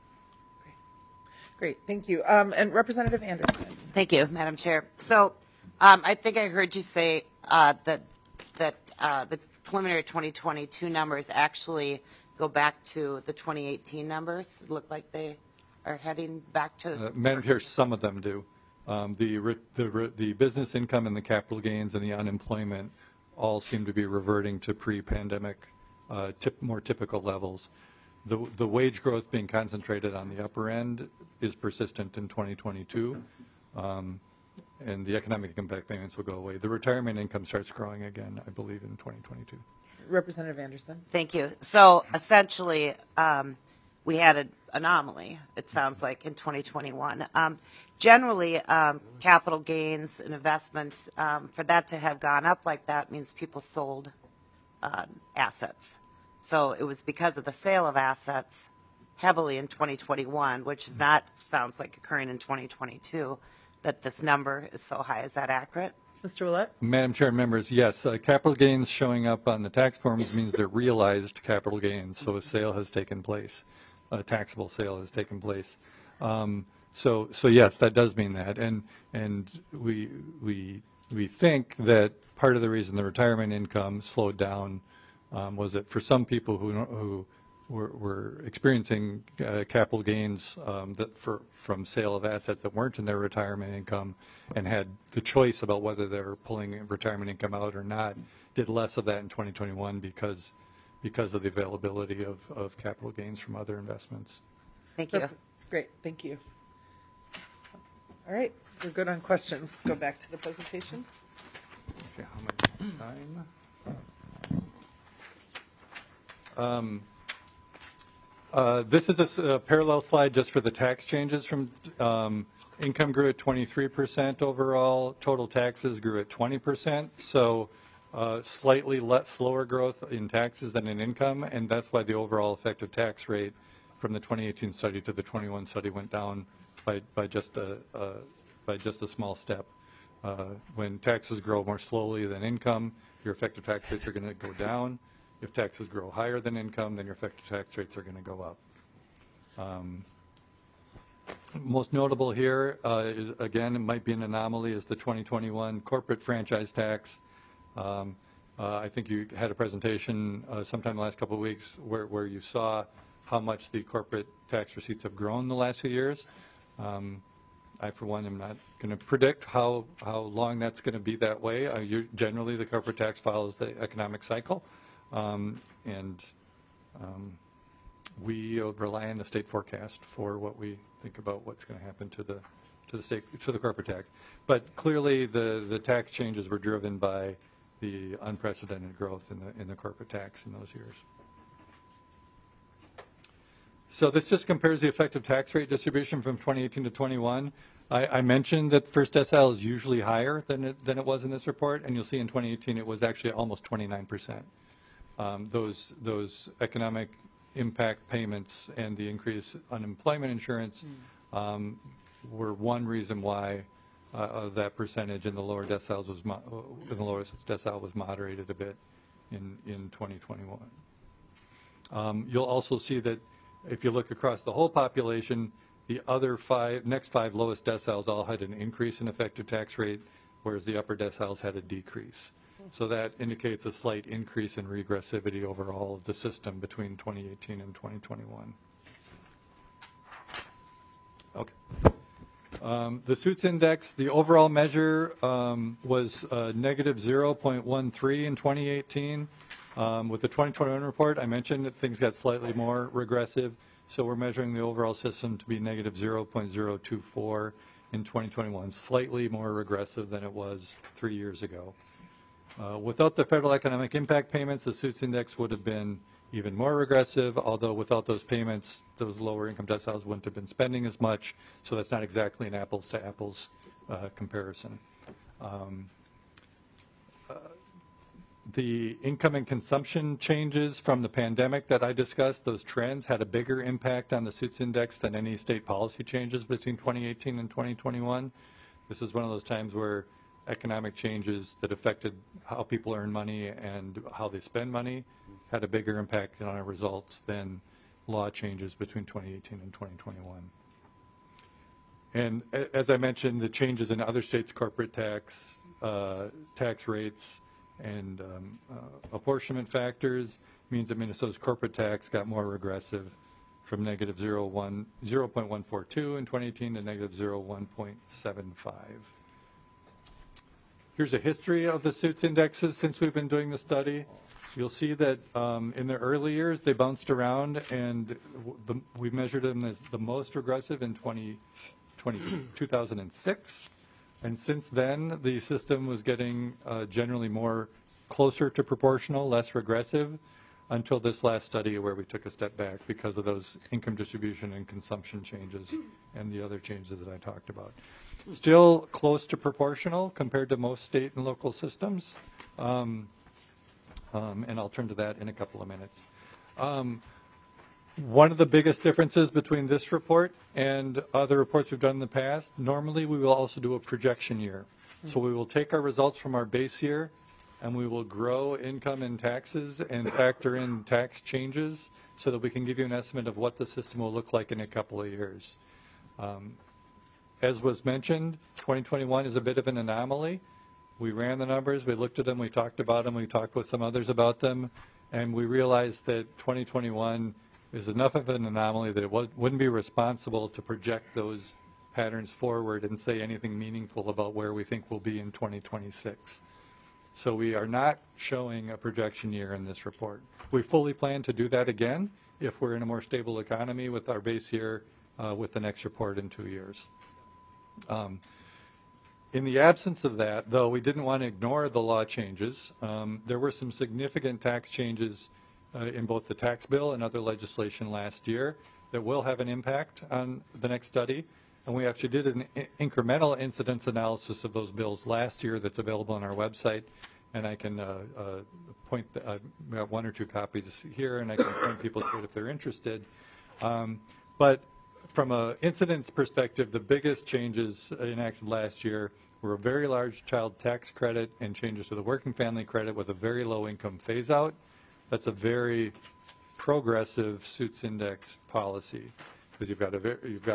Great, thank you. Um, and Representative Anderson. Thank you, Madam Chair. So um, I think I heard you say uh, that that uh, the preliminary twenty twenty-two numbers actually go back to the twenty eighteen numbers. Look like they are heading back to. Uh, Madam Chair, some of them do. Um, the, re- the, re- the business income and the capital gains and the unemployment all seem to be reverting to pre-pandemic, uh, tip, more typical levels. The, the wage growth being concentrated on the upper end is persistent in twenty twenty-two, um, and the economic impact payments will go away. The retirement income starts growing again, I believe, in twenty twenty-two. Representative Anderson. Thank you. So essentially, um, we had an anomaly, it sounds like, in twenty twenty-one. Um, generally, um, capital gains and investments, um, for that to have gone up like that means people sold uh, assets. So it was because of the sale of assets heavily in twenty twenty-one, which is not, sounds like occurring in twenty twenty-two, that this number is so high. Is that accurate? Mister Willett? Madam Chair and members, yes, uh, capital gains showing up on the tax forms means they're realized capital gains, so a sale has taken place, a taxable sale has taken place. Um, so, so yes, that does mean that, and and we we we think that part of the reason the retirement income slowed down um, was that for some people who who were, were experiencing uh, capital gains um, that for from sale of assets that weren't in their retirement income and had the choice about whether they were pulling retirement income out or not, did less of that in twenty twenty-one because because of the availability of, of capital gains from other investments. Thank you. Great, thank you. All right, we're good on questions. Go back to the presentation. Okay, how much time? Um, uh, this is a, s- a parallel slide just for the tax changes. From um, income grew at twenty-three percent overall. Total taxes grew at twenty percent. So uh, slightly less slower growth in taxes than in income, and that's why the overall effective tax rate from the twenty eighteen study to the twenty-one study went down by by just a, a by just a small step. Uh, when taxes grow more slowly than income, your effective tax rates are going to go down. If taxes grow higher than income, then your effective tax rates are going to go up. Um, Most notable here, uh, is, again, it might be an anomaly, is the twenty twenty-one corporate franchise tax. Um, uh, I think you had a presentation uh, sometime in the last couple of weeks where, where you saw how much the corporate tax receipts have grown the last few years. Um, I, for one, am not going to predict how, how long that's going to be that way. Uh, you, generally, the corporate tax follows the economic cycle, um, and um, we uh, rely on the state forecast for what we think about what's going to happen to the to the state to the corporate tax. But clearly, the the tax changes were driven by the unprecedented growth in the in the corporate tax in those years. So this just compares the effective tax rate distribution from twenty eighteen to twenty-one. I, I mentioned that first decile is usually higher than it, than it was in this report, and you'll see in twenty eighteen it was actually almost twenty-nine percent. Um, those those economic impact payments and the increased unemployment insurance um, were one reason why uh, that percentage in the lower deciles was mo in the lower decile was moderated a bit in in twenty twenty-one. Um, you'll also see that if you look across the whole population, the other five next five lowest deciles all had an increase in effective tax rate, whereas the upper deciles had a decrease. So that indicates a slight increase in regressivity overall of the system between twenty eighteen and twenty twenty-one. Okay. Um, the suits index, the overall measure um, was uh, negative zero point one three in twenty eighteen. Um, with the twenty twenty-one report, I mentioned that things got slightly more regressive, so we're measuring the overall system to be negative zero point zero two four in twenty twenty-one, slightly more regressive than it was three years ago. Uh, without the federal economic impact payments, the suits index would have been even more regressive, although without those payments, those lower income deciles wouldn't have been spending as much, so that's not exactly an apples to apples uh, comparison. Um, uh, the income and consumption changes from the pandemic that I discussed, those trends had a bigger impact on the suits index than any state policy changes between twenty eighteen and twenty twenty-one. This is one of those times where economic changes that affected how people earn money and how they spend money had a bigger impact on our results than law changes between twenty eighteen and twenty twenty-one. And as I mentioned, the changes in other states' corporate tax, uh, tax rates, and um, uh, apportionment factors means that Minnesota's corporate tax got more regressive from negative zero point one four two in twenty eighteen to negative zero point one seven five. Here's a history of the suits indexes since we've been doing the study. You'll see that um, in the early years they bounced around, and the, we measured them as the most regressive in two thousand six. And since then, the system was getting uh, generally more closer to proportional, less regressive, until this last study where we took a step back because of those income distribution and consumption changes and the other changes that I talked about. Still close to proportional compared to most state and local systems, um, um, and I'll turn to that in a couple of minutes. Um, one of the biggest differences between this report and other reports we've done in the past, normally we will also do a projection year. So we will take our results from our base year and we will grow income and taxes and factor in tax changes so that we can give you an estimate of what the system will look like in a couple of years. Um, As was mentioned, twenty twenty-one is a bit of an anomaly. We ran the numbers, we looked at them, we talked about them, we talked with some others about them, and we realized that twenty twenty-one is enough of an anomaly that it wouldn't be responsible to project those patterns forward and say anything meaningful about where we think we'll be in twenty twenty-six. So we are not showing a projection year in this report. We fully plan to do that again if we're in a more stable economy with our base year uh, with the next report in two years. Um, in the absence of that, though, we didn't want to ignore the law changes. Um, there were some significant tax changes uh, in both the tax bill and other legislation last year that will have an impact on the next study. And we actually did an incremental incidence analysis of those bills last year that's available on our website. And I can uh, uh, point, the, uh, we have one or two copies here, and I can point people to it if they're interested. Um, but from an incidence perspective, the biggest changes enacted last year were a very large child tax credit and changes to the working family credit with a very low income phase out. That's a very progressive suits index policy because you've got a very, you've got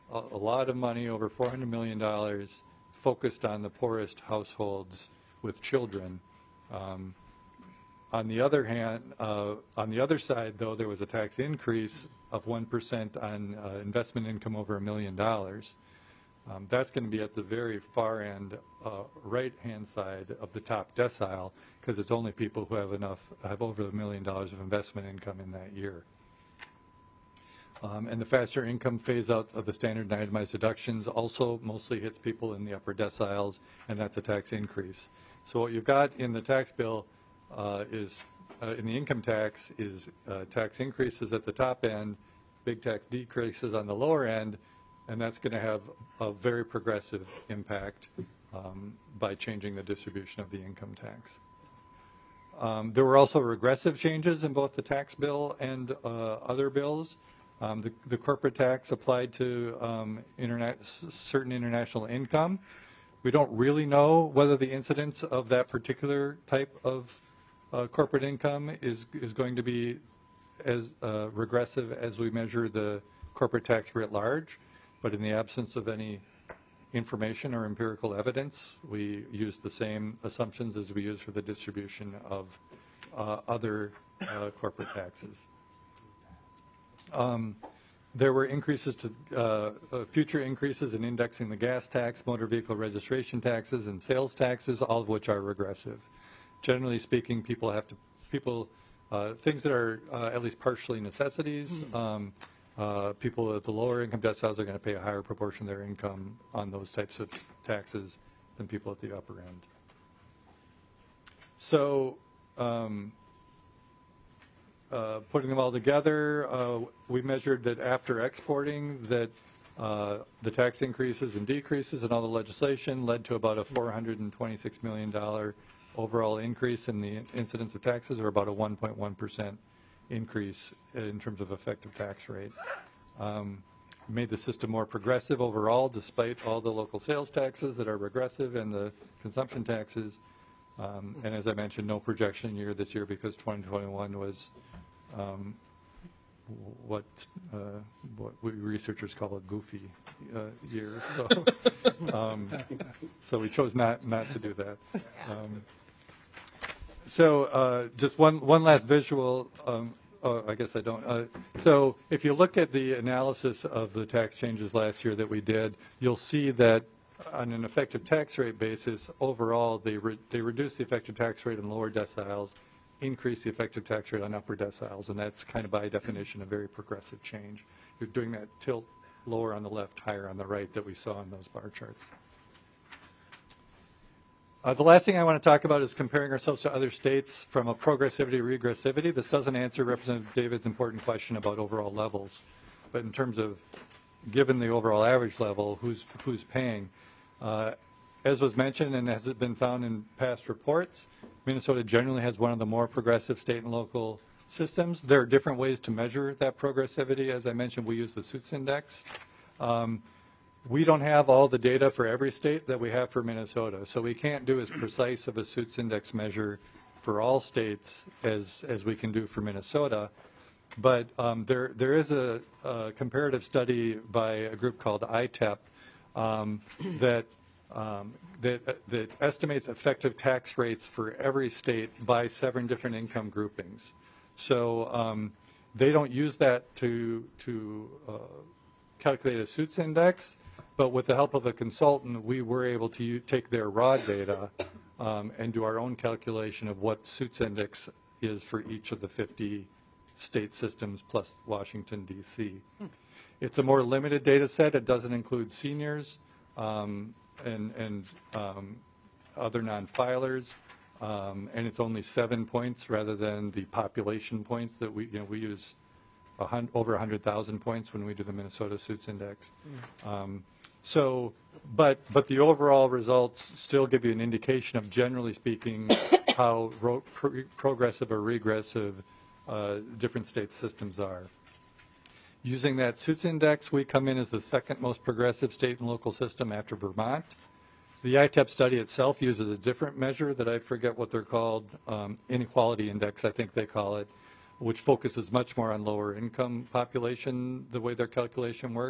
a, a lot of money, over four hundred million dollars, focused on the poorest households with children. Um, on the other hand, uh, on the other side, though, there was a tax increase of one percent on uh, investment income over a million dollars. Um, that's going to be at the very far end, uh, right-hand side of the top decile, because it's only people who have enough, have over a million dollars of investment income in that year. Um, and the faster income phase-out of the standard and itemized deductions also mostly hits people in the upper deciles, and that's a tax increase. So what you've got in the tax bill uh, is, uh, in the income tax, is uh, tax increases at the top end, big tax decreases on the lower end, and that's going to have a very progressive impact um, by changing the distribution of the income tax. Um, there were also regressive changes in both the tax bill and uh, other bills. Um, the, the corporate tax applied to um, interna certain international income. We don't really know whether the incidence of that particular type of uh, corporate income is, is going to be as uh, regressive as we measure the corporate tax writ large. But in the absence of any information or empirical evidence, we use the same assumptions as we use for the distribution of uh, other uh, corporate taxes. Um, there were increases to uh, uh, future increases in indexing the gas tax, motor vehicle registration taxes, and sales taxes, all of which are regressive. Generally speaking, people have to people uh, things that are uh, at least partially necessities. Um, Uh, people at the lower income deciles are going to pay a higher proportion of their income on those types of taxes than people at the upper end. So um, uh, putting them all together, uh, we measured that after exporting that uh, the tax increases and decreases and all the legislation led to about a four hundred twenty-six million dollars overall increase in the incidence of taxes, or about a one point one percent increase in terms of effective tax rate. Um, made the system more progressive overall, despite all the local sales taxes that are regressive and the consumption taxes. Um, and as I mentioned, no projection year this year because twenty twenty-one was um, what uh, what we researchers call a goofy uh, year. So, um, so we chose not not to do that. Um, so uh, just one one last visual. Um, Oh, I guess I don't. Uh, so if you look at the analysis of the tax changes last year that we did, you'll see that on an effective tax rate basis, overall, they, re they reduce the effective tax rate in lower deciles, increase the effective tax rate on upper deciles, and that's kind of by definition a very progressive change. You're doing that tilt lower on the left, higher on the right that we saw in those bar charts. Uh, the last thing I want to talk about is comparing ourselves to other states from a progressivity regressivity. This doesn't answer Representative David's important question about overall levels, but in terms of given the overall average level, who's who's paying. Uh, as was mentioned and as has been found in past reports, Minnesota generally has one of the more progressive state and local systems. There are different ways to measure that progressivity. As I mentioned, we use the Suits Index. Um, We don't have all the data for every state that we have for Minnesota, so we can't do as precise of a Suits Index measure for all states as, as we can do for Minnesota. But um, there, there is a, a comparative study by a group called I T E P um, that, um, that, that estimates effective tax rates for every state by seven different income groupings. So um, they don't use that to, to uh, calculate a Suits Index. But with the help of a consultant, we were able to u take their raw data um, and do our own calculation of what Suits Index is for each of the fifty state systems plus Washington, D C It's a more limited data set. It doesn't include seniors um, and, and um, other non-filers. Um, and it's only seven points rather than the population points that we, you know, we use a hun over one hundred thousand points when we do the Minnesota Suits Index. Um, So, but but the overall results still give you an indication of, generally speaking, how ro pro progressive or regressive uh, different state systems are. Using that Suits Index, we come in as the second most progressive state and local system after Vermont. The I T E P study itself uses a different measure that I forget what they're called, um, inequality index, I think they call it, which focuses much more on lower income population, the way their calculation works.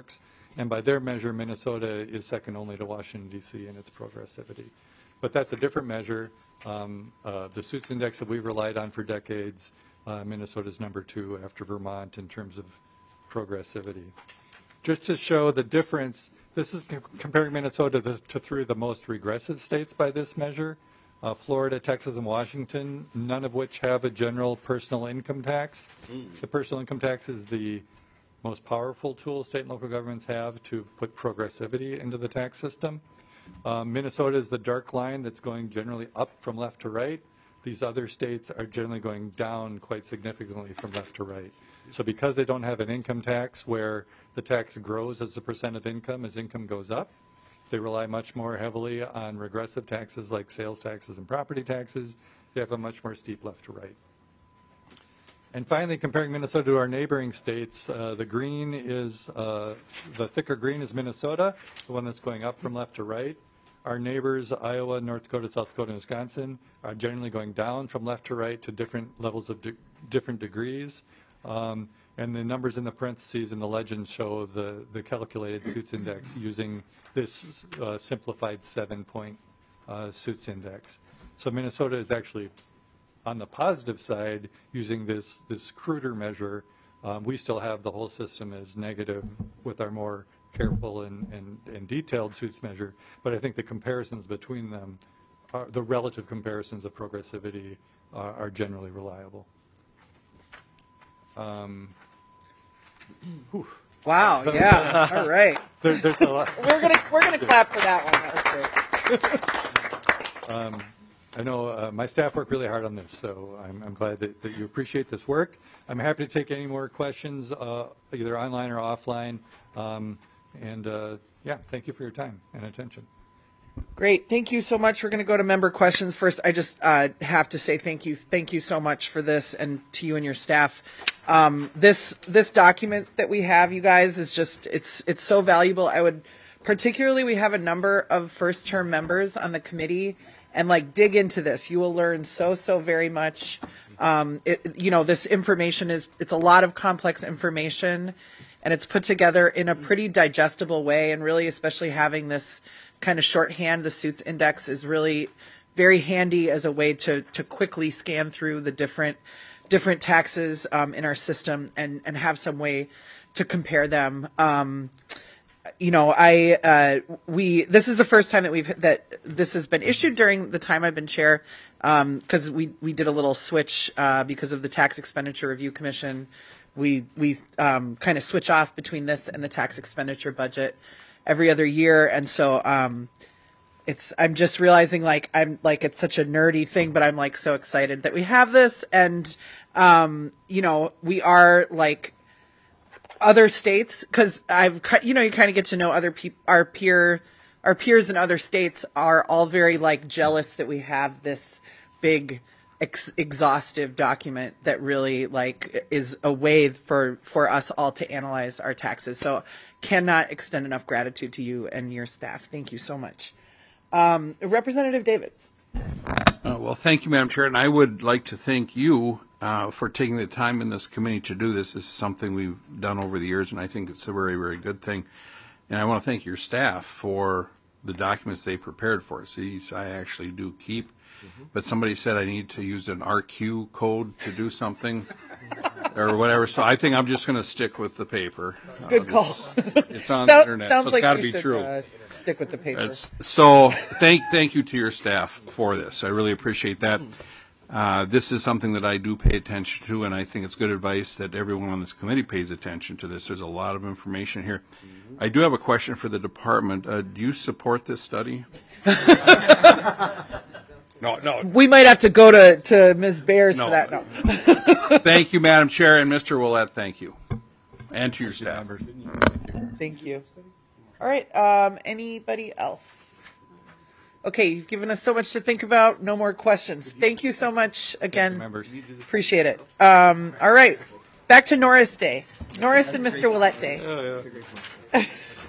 And by their measure, Minnesota is second only to Washington, D C in its progressivity. But that's a different measure. Um, uh, the suits index that we've relied on for decades, uh, Minnesota's number two after Vermont in terms of progressivity. Just to show the difference, this is c- comparing Minnesota to, to three of the most regressive states by this measure, uh, Florida, Texas, and Washington, none of which have a general personal income tax. The personal income tax is the most powerful tool state and local governments have to put progressivity into the tax system. Um, Minnesota is the dark line that's going generally up from left to right. These other states are generally going down quite significantly from left to right. So because they don't have an income tax where the tax grows as a percent of income as income goes up, they rely much more heavily on regressive taxes like sales taxes and property taxes. They have a much more steep left to right. And finally, comparing Minnesota to our neighboring states, uh, the green is, uh, the thicker green is Minnesota, the one that's going up from left to right. Our neighbors, Iowa, North Dakota, South Dakota, and Wisconsin, are generally going down from left to right to different levels of de- different degrees. Um, and the numbers in the parentheses and the legend show the, the calculated suits index using this uh, simplified seven-point uh, suits index. So Minnesota is actually on the positive side, using this, this cruder measure. Um, we still have the whole system as negative with our more careful and, and, and detailed suits measure, but I think the comparisons between them, are, the relative comparisons of progressivity are, are generally reliable. Um, Wow, yeah, all right. there, there's a lot. We're gonna we're gonna clap for that one. That was great. Um, I know uh, my staff worked really hard on this, so I'm, I'm glad that, that you appreciate this work. I'm happy to take any more questions, uh, either online or offline. Um, and uh, yeah, thank you for your time and attention. Great, thank you so much. We're going to go to member questions first. I just uh, have to say thank you, thank you so much for this, and to you and your staff. Um, this this document that we have, you guys, is just it's it's so valuable. I would particularly we have a number of first term members on the committee, and like dig into this. You will learn so so very much. Um, it, you know, this information is it's a lot of complex information, and it's put together in a pretty digestible way, and really, especially having this kind of shorthand, the suits index is really very handy as a way to to quickly scan through the different different taxes um, in our system and and have some way to compare them. Um, you know, I uh, we this is the first time that we've that this has been issued during the time I've been chair, because um, we we did a little switch uh, because of the Tax Expenditure Review Commission. We we um, kind of switch off between this and the tax expenditure budget every other year, and so um, it's I'm just realizing like I'm like it's such a nerdy thing, but I'm like so excited that we have this, and um, you know we are like other states, because I've you know you kind of get to know other people, our peer our peers in other states are all very like jealous that we have this big Ex- exhaustive document that really like is a way for for us all to analyze our taxes. So cannot extend enough gratitude to you and your staff. Thank you so much. Um, Representative Davids. Uh, well, thank you, Madam Chair, and I would like to thank you uh, for taking the time in this committee to do this. This is something we've done over the years, and I think it's a very, very good thing. And I want to thank your staff for the documents they prepared for us. These I actually do keep. But somebody said I need to use an R Q code to do something or whatever. So I think I'm just going to stick with the paper. Good uh, call. It's on so, the internet, sounds so it's like got to we be should, true. Uh, stick with the paper. It's, so thank thank you to your staff for this. I really appreciate that. Uh, this is something that I do pay attention to, and I think it's good advice that everyone on this committee pays attention to this. There's a lot of information here. I do have a question for the department. Uh, do you support this study? No, no. We might have to go to, to Miz Bears No. for that. No. Thank you, Madam Chair, and Mister Willett, thank you. And to your staff. Thank you. All right. Um, anybody else? Okay, you've given us so much to think about. No more questions. Thank you so much again. Members. Appreciate it. Um, all right. Back to Norris Day. Norris and Mister Willett Day. All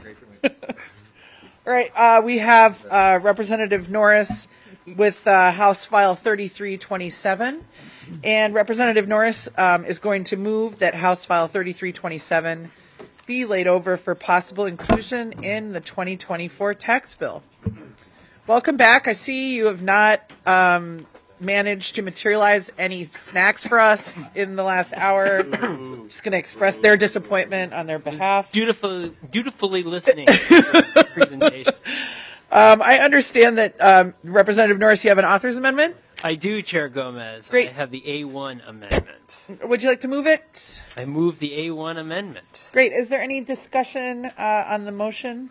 right. Uh, we have uh, Representative Norris with uh, House File thirty-three twenty-seven. And Representative Norris um, is going to move that House File thirty-three twenty-seven be laid over for possible inclusion in the twenty twenty-four tax bill. Welcome back. I see you have not um, managed to materialize any snacks for us in the last hour. Just going to express their disappointment on their behalf. Dutifully, dutifully listening to the presentation. Um, I understand that um, Representative Norris, you have an author's amendment. I do, Chair Gomez. Great. I have the A one amendment. Would you like to move it? I move the A one amendment. Great. Is there any discussion uh, on the motion?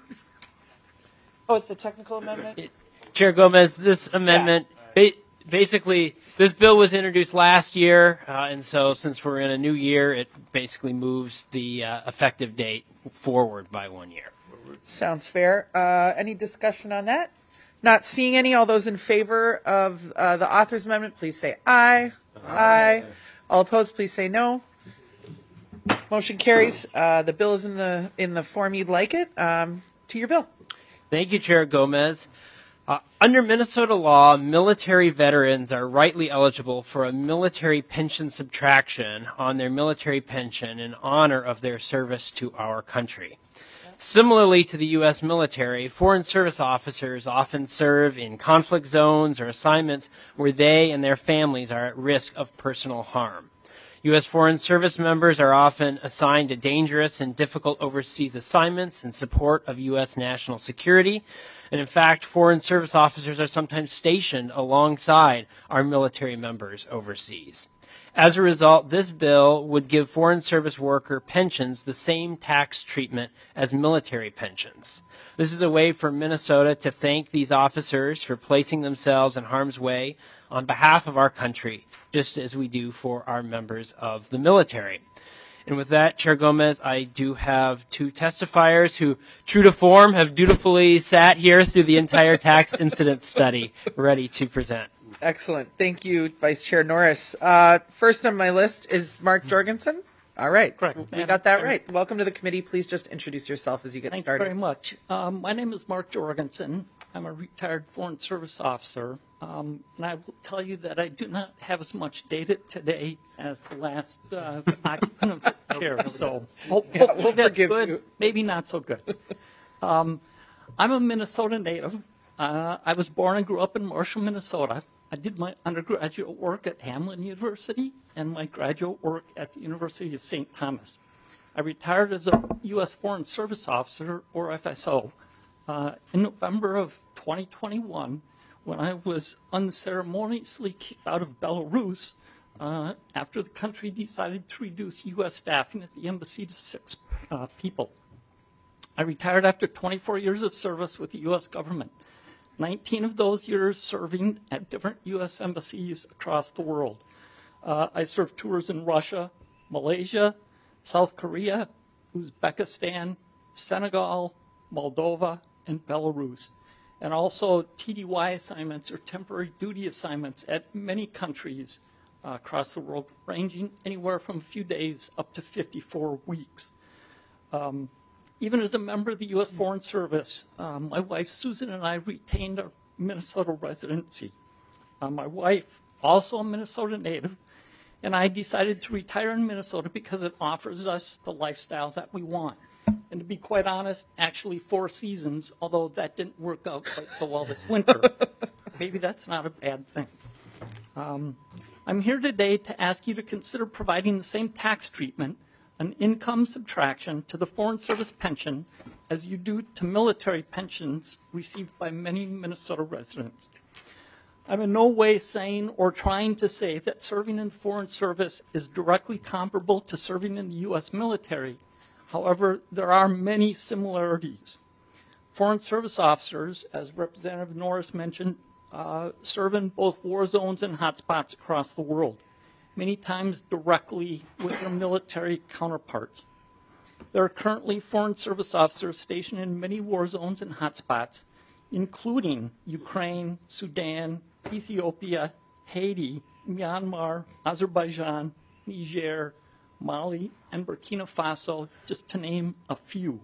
Oh, it's a technical amendment? It, Chair Gomez, this amendment, ba- basically, this bill was introduced last year, uh, and so since we're in a new year, it basically moves the uh, effective date forward by one year. Sounds fair. Uh, any discussion on that? Not seeing any. All those in favor of uh, the author's amendment, please say aye. Aye. Aye. All opposed, please say no. Motion carries. Uh, the bill is in the in the form you'd like it. Um, to your bill. Thank you, Chair Gomez. Uh, under Minnesota law, military veterans are rightly eligible for a military pension subtraction on their military pension in honor of their service to our country. Similarly to the U S military, foreign service officers often serve in conflict zones or assignments where they and their families are at risk of personal harm. U S foreign service members are often assigned to dangerous and difficult overseas assignments in support of U S national security. And in fact, foreign service officers are sometimes stationed alongside our military members overseas. As a result, this bill would give foreign service worker pensions the same tax treatment as military pensions. This is a way for Minnesota to thank these officers for placing themselves in harm's way on behalf of our country, just as we do for our members of the military. And with that, Chair Gomez, I do have two testifiers who, true to form, have dutifully sat here through the entire tax incident study, ready to present. Excellent. Thank you, Vice Chair Norris. Uh, first on my list is Mark Jorgensen. All right. Correct. We got that right. Welcome to the committee. Please just introduce yourself as you get Thank started. you very much. Um, my name is Mark Jorgensen. I'm a retired Foreign Service officer. Um, and I will tell you that I do not have as much data today as the last uh, occupant of this chair. So hope, Yeah, hopefully we'll that's forgive good. you. Maybe not so good. Um, I'm a Minnesota native. Uh, I was born and grew up in Marshall, Minnesota. I did my undergraduate work at Hamline University and my graduate work at the University of Saint Thomas. I retired as a U S Foreign Service Officer, or F S O, uh, in November of twenty twenty-one when I was unceremoniously kicked out of Belarus uh, after the country decided to reduce U S staffing at the embassy to six uh, people. I retired after twenty-four years of service with the U S government. nineteen of those years serving at different U S embassies across the world. Uh, I served tours in Russia, Malaysia, South Korea, Uzbekistan, Senegal, Moldova, and Belarus, and also T D Y assignments or temporary duty assignments at many countries uh, across the world, ranging anywhere from a few days up to fifty-four weeks. Um, Even as a member of the U S Foreign Service, um, my wife Susan and I retained our Minnesota residency. Uh, my wife, also a Minnesota native, and I decided to retire in Minnesota because it offers us the lifestyle that we want. And to be quite honest, actually four seasons, although that didn't work out quite so well this winter. Maybe that's not a bad thing. Um, I'm here today to ask you to consider providing the same tax treatment, an income subtraction to the Foreign Service pension as you do to military pensions received by many Minnesota residents. I'm in no way saying or trying to say that serving in the Foreign Service is directly comparable to serving in the U S military. However, there are many similarities. Foreign Service officers, as Representative Norris mentioned, uh, serve in both war zones and hotspots across the world, many times directly with their military counterparts. There are currently Foreign Service officers stationed in many war zones and hotspots, including Ukraine, Sudan, Ethiopia, Haiti, Myanmar, Azerbaijan, Niger, Mali, and Burkina Faso, just to name a few.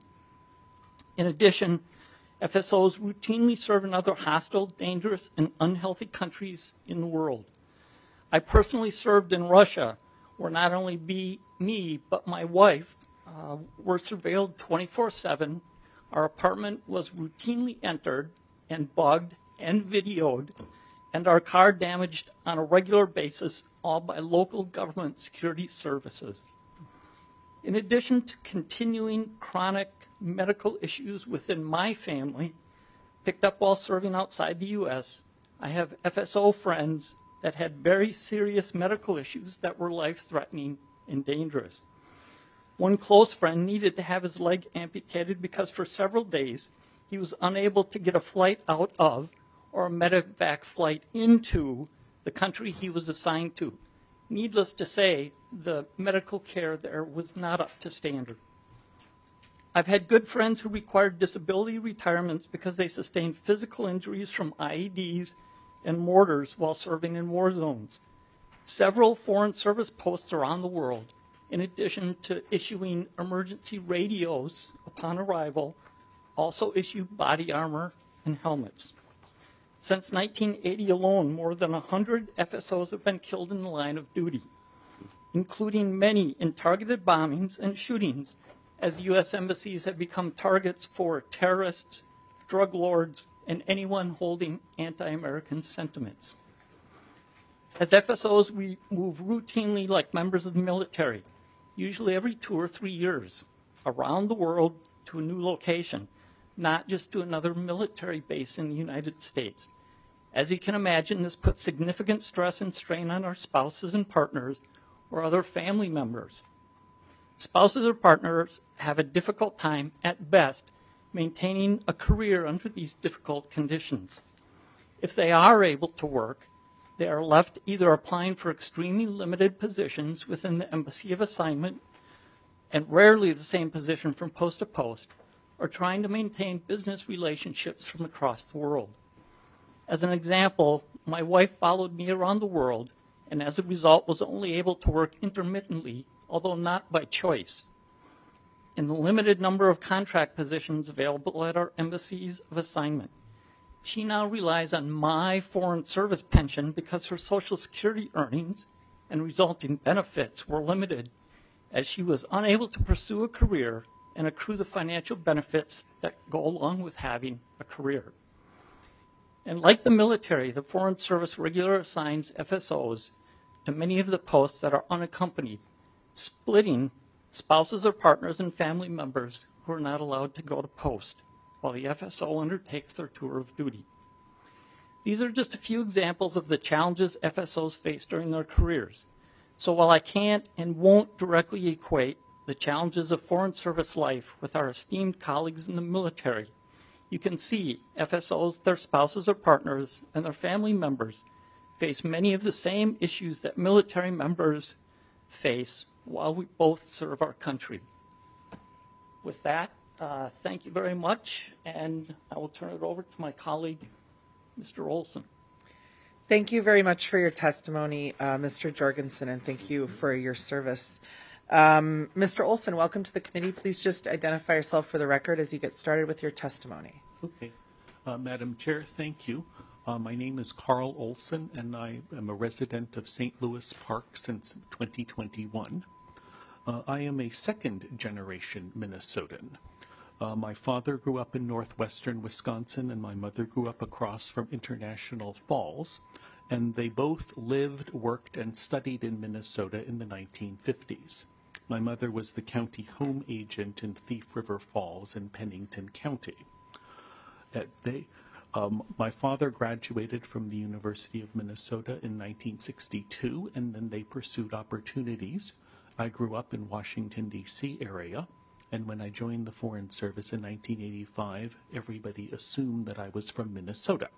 In addition, F S Os routinely serve in other hostile, dangerous, and unhealthy countries in the world. I personally served in Russia, where not only be me, but my wife, uh, uh, were surveilled twenty-four seven. Our apartment was routinely entered and bugged and videoed, and our car damaged on a regular basis, all by local government security services. In addition to continuing chronic medical issues within my family, picked up while serving outside the U S, I have F S O friends that had very serious medical issues that were life-threatening and dangerous. One close friend needed to have his leg amputated because for several days he was unable to get a flight out of or a medevac flight into the country he was assigned to. Needless to say, the medical care there was not up to standard. I've had good friends who required disability retirements because they sustained physical injuries from I E Ds and mortars while serving in war zones. Several Foreign Service posts around the world, in addition to issuing emergency radios upon arrival, also issue body armor and helmets. Since nineteen eighty alone, more than one hundred F S Os have been killed in the line of duty, including many in targeted bombings and shootings, as U S embassies have become targets for terrorists, drug lords, and anyone holding anti-American sentiments. As F S Os, we move routinely like members of the military, usually every two or three years, around the world to a new location, not just to another military base in the United States. As you can imagine, this puts significant stress and strain on our spouses and partners or other family members. Spouses or partners have a difficult time, at best, maintaining a career under these difficult conditions. If they are able to work, they are left either applying for extremely limited positions within the embassy of assignment, and rarely the same position from post to post, or trying to maintain business relationships from across the world. As an example, my wife followed me around the world, and as a result was only able to work intermittently, although not by choice. In the limited number of contract positions available at our embassies of assignment, she now relies on my Foreign Service pension because her Social Security earnings and resulting benefits were limited, as she was unable to pursue a career and accrue the financial benefits that go along with having a career. And like the military, the Foreign Service regularly assigns F S Os to many of the posts that are unaccompanied, splitting spouses or partners and family members who are not allowed to go to post, while the F S O undertakes their tour of duty. These are just a few examples of the challenges F S Os face during their careers. So while I can't and won't directly equate the challenges of Foreign Service life with our esteemed colleagues in the military, you can see F S Os, their spouses or partners, and their family members face many of the same issues that military members face while we both serve our country. With that, uh, thank you very much, and I will turn it over to my colleague, Mister Olson. Thank you very much for your testimony, uh, Mister Jorgensen, and thank you for your service. Um, Mister Olson, welcome to the committee. Please just identify yourself for the record as you get started with your testimony. Okay. Uh, Madam Chair, thank you. Uh, my name is Carl Olson, and I am a resident of Saint Louis Park since twenty twenty-one. Uh, I am a second-generation Minnesotan. Uh, my father grew up in northwestern Wisconsin, and my mother grew up across from International Falls, and they both lived, worked, and studied in Minnesota in the nineteen fifties. My mother was the county home agent in Thief River Falls in Pennington County. Uh, they, um, my father graduated from the University of Minnesota in nineteen sixty-two, and then they pursued opportunities. I grew up in Washington, D C area, and when I joined the Foreign Service in nineteen eighty-five, everybody assumed that I was from Minnesota.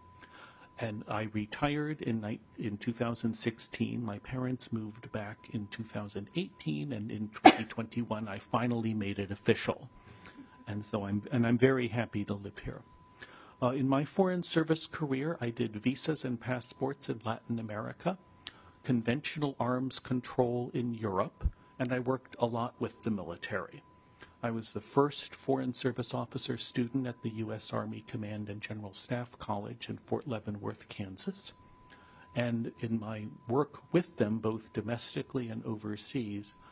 And I retired in, in two thousand sixteen. My parents moved back in two thousand eighteen, and in twenty twenty-one, I finally made it official. And so I'm, and I'm very happy to live here. Uh, in my Foreign Service career, I did visas and passports in Latin America, conventional arms control in Europe, and I worked a lot with the military. I was the first Foreign Service officer student at the U S Army Command and General Staff College in Fort Leavenworth, Kansas. And in my work with them, both domestically and overseas,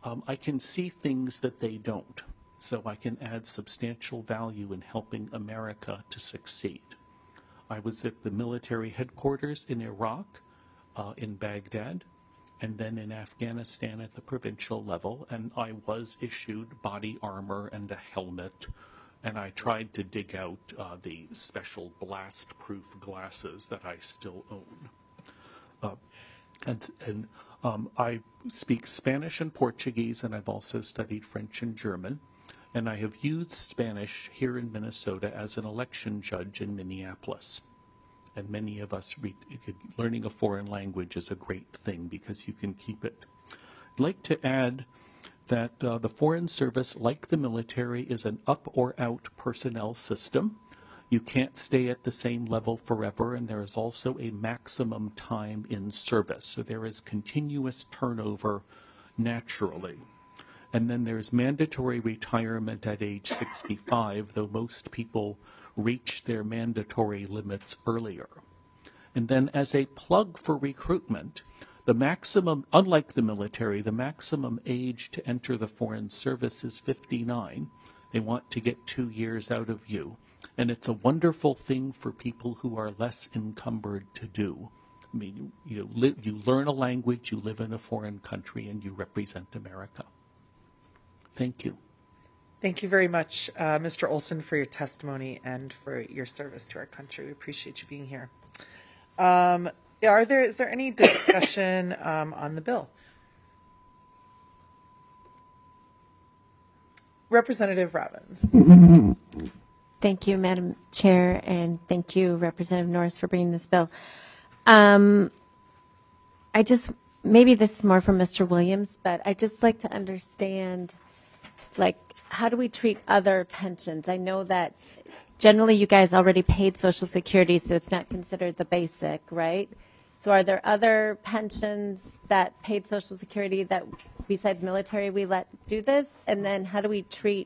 um, I can see things that they don't. So I can add substantial value in helping America to succeed. I was at the military headquarters in Iraq, uh, in Baghdad, and then in Afghanistan at the provincial level, and I was issued body armor and a helmet, and I tried to dig out uh, the special blast-proof glasses that I still own. Uh, and and um, I speak Spanish and Portuguese, and I've also studied French and German. And I have used Spanish here in Minnesota as an election judge in Minneapolis. And many of us, read, learning a foreign language is a great thing because you can keep it. I'd like to add that uh, the Foreign Service, like the military, is an up or out personnel system. You can't stay at the same level forever, and there is also a maximum time in service. So there is continuous turnover naturally. And then there's mandatory retirement at age sixty-five, though most people reach their mandatory limits earlier. And then as a plug for recruitment, the maximum, unlike the military, the maximum age to enter the Foreign Service is fifty-nine. They want to get two years out of you. And it's a wonderful thing for people who are less encumbered to do. I mean, you, you, li- you learn a language, you live in a foreign country, and you represent America. Thank you. Thank you very much, uh, Mister Olson, for your testimony and for your service to our country. We appreciate you being here. Um, are there is there any discussion um, on the bill? Representative Robbins. Thank you, Madam Chair, and thank you, Representative Norris, for bringing this bill. Um, I just, maybe this is more for Mister Williams, but I just like to understand, like, how do we treat other pensions? I know that generally you guys already paid Social Security, so it's not considered the basic, right? So are there other pensions that paid Social Security that, besides military, we let do this? And then how do we treat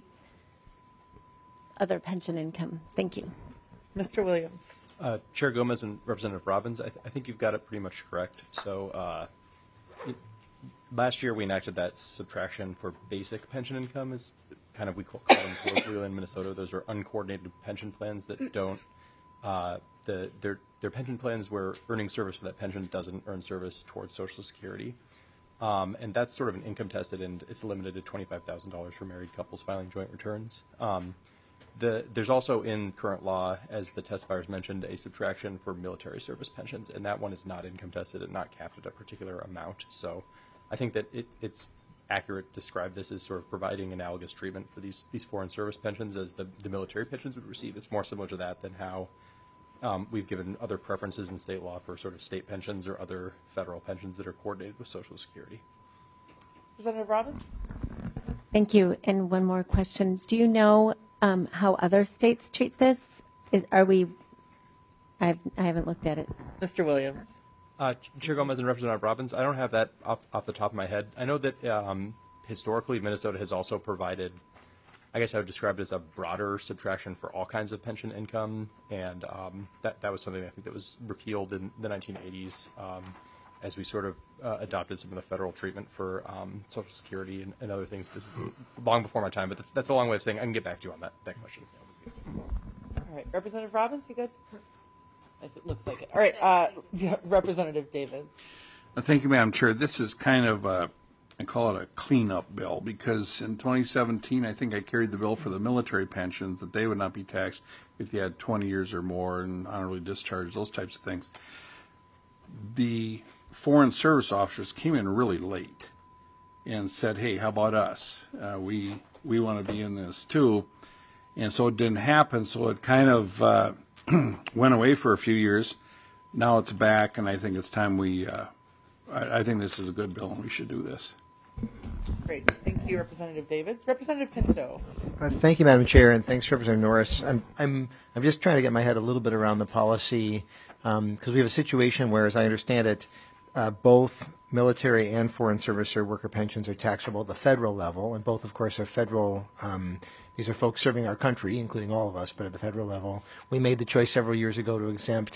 other pension income? Thank you. Mister Williams. Uh, Chair Gomez and Representative Robbins, I, th- I think you've got it pretty much correct. So uh, it, last year we enacted that subtraction for basic pension income, is kind of, we call, call them colloquially in Minnesota. Those are uncoordinated pension plans that don't, uh, the, they're, they're pension plans where earning service for that pension doesn't earn service towards Social Security. Um, and that's sort of an income tested, and it's limited to twenty-five thousand dollars for married couples filing joint returns. Um, The, there's also in current law, as the testifiers mentioned, a subtraction for military service pensions, and that one is not income tested and not capped at a particular amount. So I think that it, it's accurate to describe this as sort of providing analogous treatment for these, these foreign service pensions as the, the military pensions would receive. It's more similar to that than how um, we've given other preferences in state law for sort of state pensions or other federal pensions that are coordinated with Social Security. Representative Robbins? Thank you. And one more question. Do you know Um, how other states treat this? Is, are we, I've, I haven't looked at it. Mister Williams. Uh, Chair Gomez and Representative Robbins, I don't have that off, off the top of my head. I know that um, historically Minnesota has also provided, I guess I would describe it as a broader subtraction for all kinds of pension income, and um, that, that was something I think that was repealed in the nineteen eighties um, as we sort of uh, adopted some of the federal treatment for um, Social Security and, and other things. This is long before my time, but that's, that's a long way of saying I can get back to you on that, that question. All right. Representative Robbins, you good? It looks like it. All right. Uh, yeah, Representative Davids. Uh, Thank you, Madam Chair. This is kind of, a, I call it a cleanup bill, because in twenty seventeen, I think I carried the bill for the military pensions, that they would not be taxed if you had twenty years or more and honorably discharged, those types of things. The foreign service officers came in really late and said, hey, how about us? Uh, we we want to be in this too. And so it didn't happen, so it kind of uh, went away for a few years. Now it's back, and I think it's time we, uh, I, I think this is a good bill, and we should do this. Great. Thank you, Representative Davids. Representative Pinto. Uh, thank you, Madam Chair, and thanks, Representative Norris. I'm, I'm, I'm just trying to get my head a little bit around the policy, because um, we have a situation where, as I understand it, uh, both military and foreign service or worker pensions are taxable at the federal level, and both, of course, are federal. Um, these are folks serving our country, including all of us, but at the federal level. We made the choice several years ago to exempt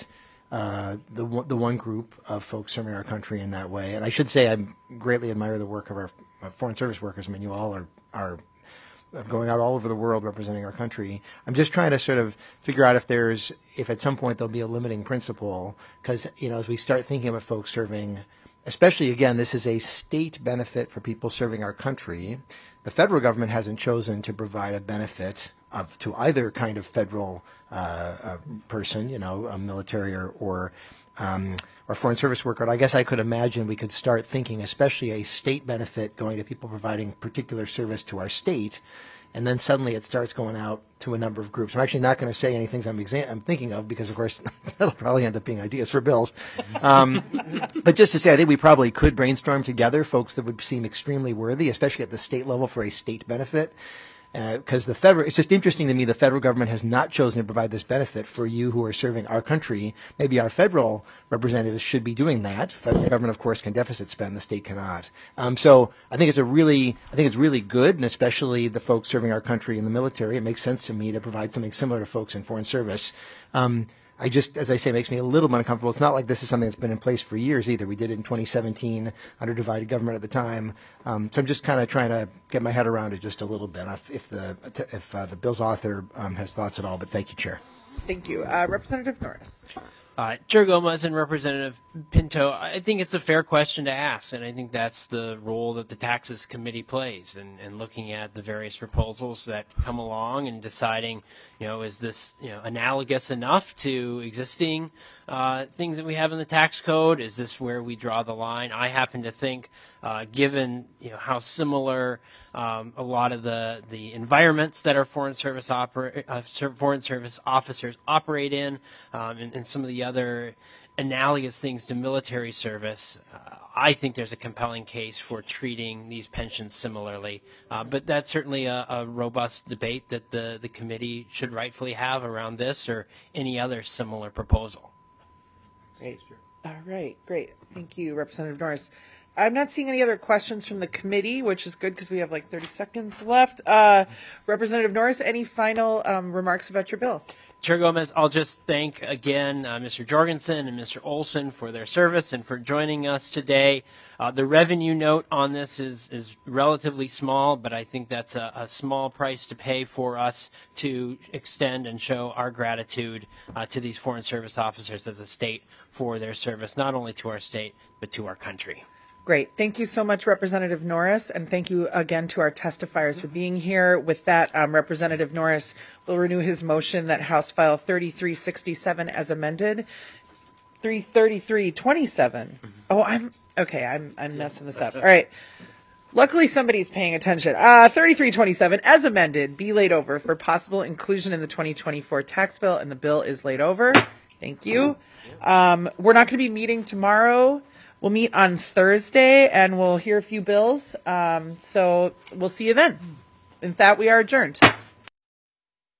uh, the one- the one group of folks serving our country in that way. And I should say I greatly admire the work of our uh, foreign service workers. I mean, you all are are going out all over the world representing our country. I'm just trying to sort of figure out if there's if at some point there'll be a limiting principle, because you know as we start thinking about folks serving, especially again this is a state benefit for people serving our country. The federal government hasn't chosen to provide a benefit of to either kind of federal uh, uh, person, you know, a military or or, um, or foreign service worker. And I guess I could imagine we could start thinking, especially a state benefit going to people providing particular service to our state, and then suddenly it starts going out to a number of groups. I'm actually not going to say any things I'm, exa- I'm thinking of because, of course, that'll probably end up being ideas for bills. Um, but just to say, I think we probably could brainstorm together folks that would seem extremely worthy, especially at the state level for a state benefit. Because uh, the federal, it's just interesting to me the federal government has not chosen to provide this benefit for you who are serving our country. Maybe our federal representatives should be doing that. Federal government, of course, can deficit spend. The state cannot. Um, so I think it's a really, I think it's really good, and especially the folks serving our country in the military. It makes sense to me to provide something similar to folks in foreign service. Um, I just, as I say, it makes me a little bit uncomfortable. It's not like this is something that's been in place for years either. We did it in twenty seventeen under divided government at the time. Um, so I'm just kind of trying to get my head around it just a little bit. If, if the if uh, the bill's author um, has thoughts at all, but thank you, Chair. Thank you, uh, Representative Norris. Uh, Chair Gomez and Representative Pinto, I think it's a fair question to ask, and I think that's the role that the Taxes Committee plays in, in looking at the various proposals that come along and deciding, you know, is this, you know, analogous enough to existing uh, things that we have in the tax code? Is this where we draw the line? I happen to think, uh, given, you know, how similar um, a lot of the, the environments that our foreign service opera, uh, foreign service officers operate in, um, and, and some of the other analogous things to military service, uh, I think there's a compelling case for treating these pensions similarly. Uh, but that's certainly a, a robust debate that the, the committee should rightfully have around this or any other similar proposal. Great. All right, great. Thank you, Representative Norris. I'm not seeing any other questions from the committee, which is good because we have like thirty seconds left. Uh, Representative Norris, any final um, remarks about your bill? Chair Gomez, I'll just thank again uh, Mister Jorgensen and Mister Olson for their service and for joining us today. Uh, the revenue note on this is, is relatively small, but I think that's a, a small price to pay for us to extend and show our gratitude uh, to these foreign service officers as a state for their service, not only to our state, but to our country. Great. Thank you so much, Representative Norris, and thank you again to our testifiers for being here. With that, um, Representative Norris will renew his motion that House File thirty-three sixty-seven as amended. three thirty-three twenty-seven. Oh, I'm okay. I'm I'm messing this up. All right. Luckily, somebody's paying attention. Uh, thirty-three twenty-seven as amended be laid over for possible inclusion in the twenty twenty-four tax bill, and the bill is laid over. Thank you. Um, we're not going to be meeting tomorrow. We'll meet on Thursday, and we'll hear a few bills. Um, so we'll see you then. With that, we are adjourned.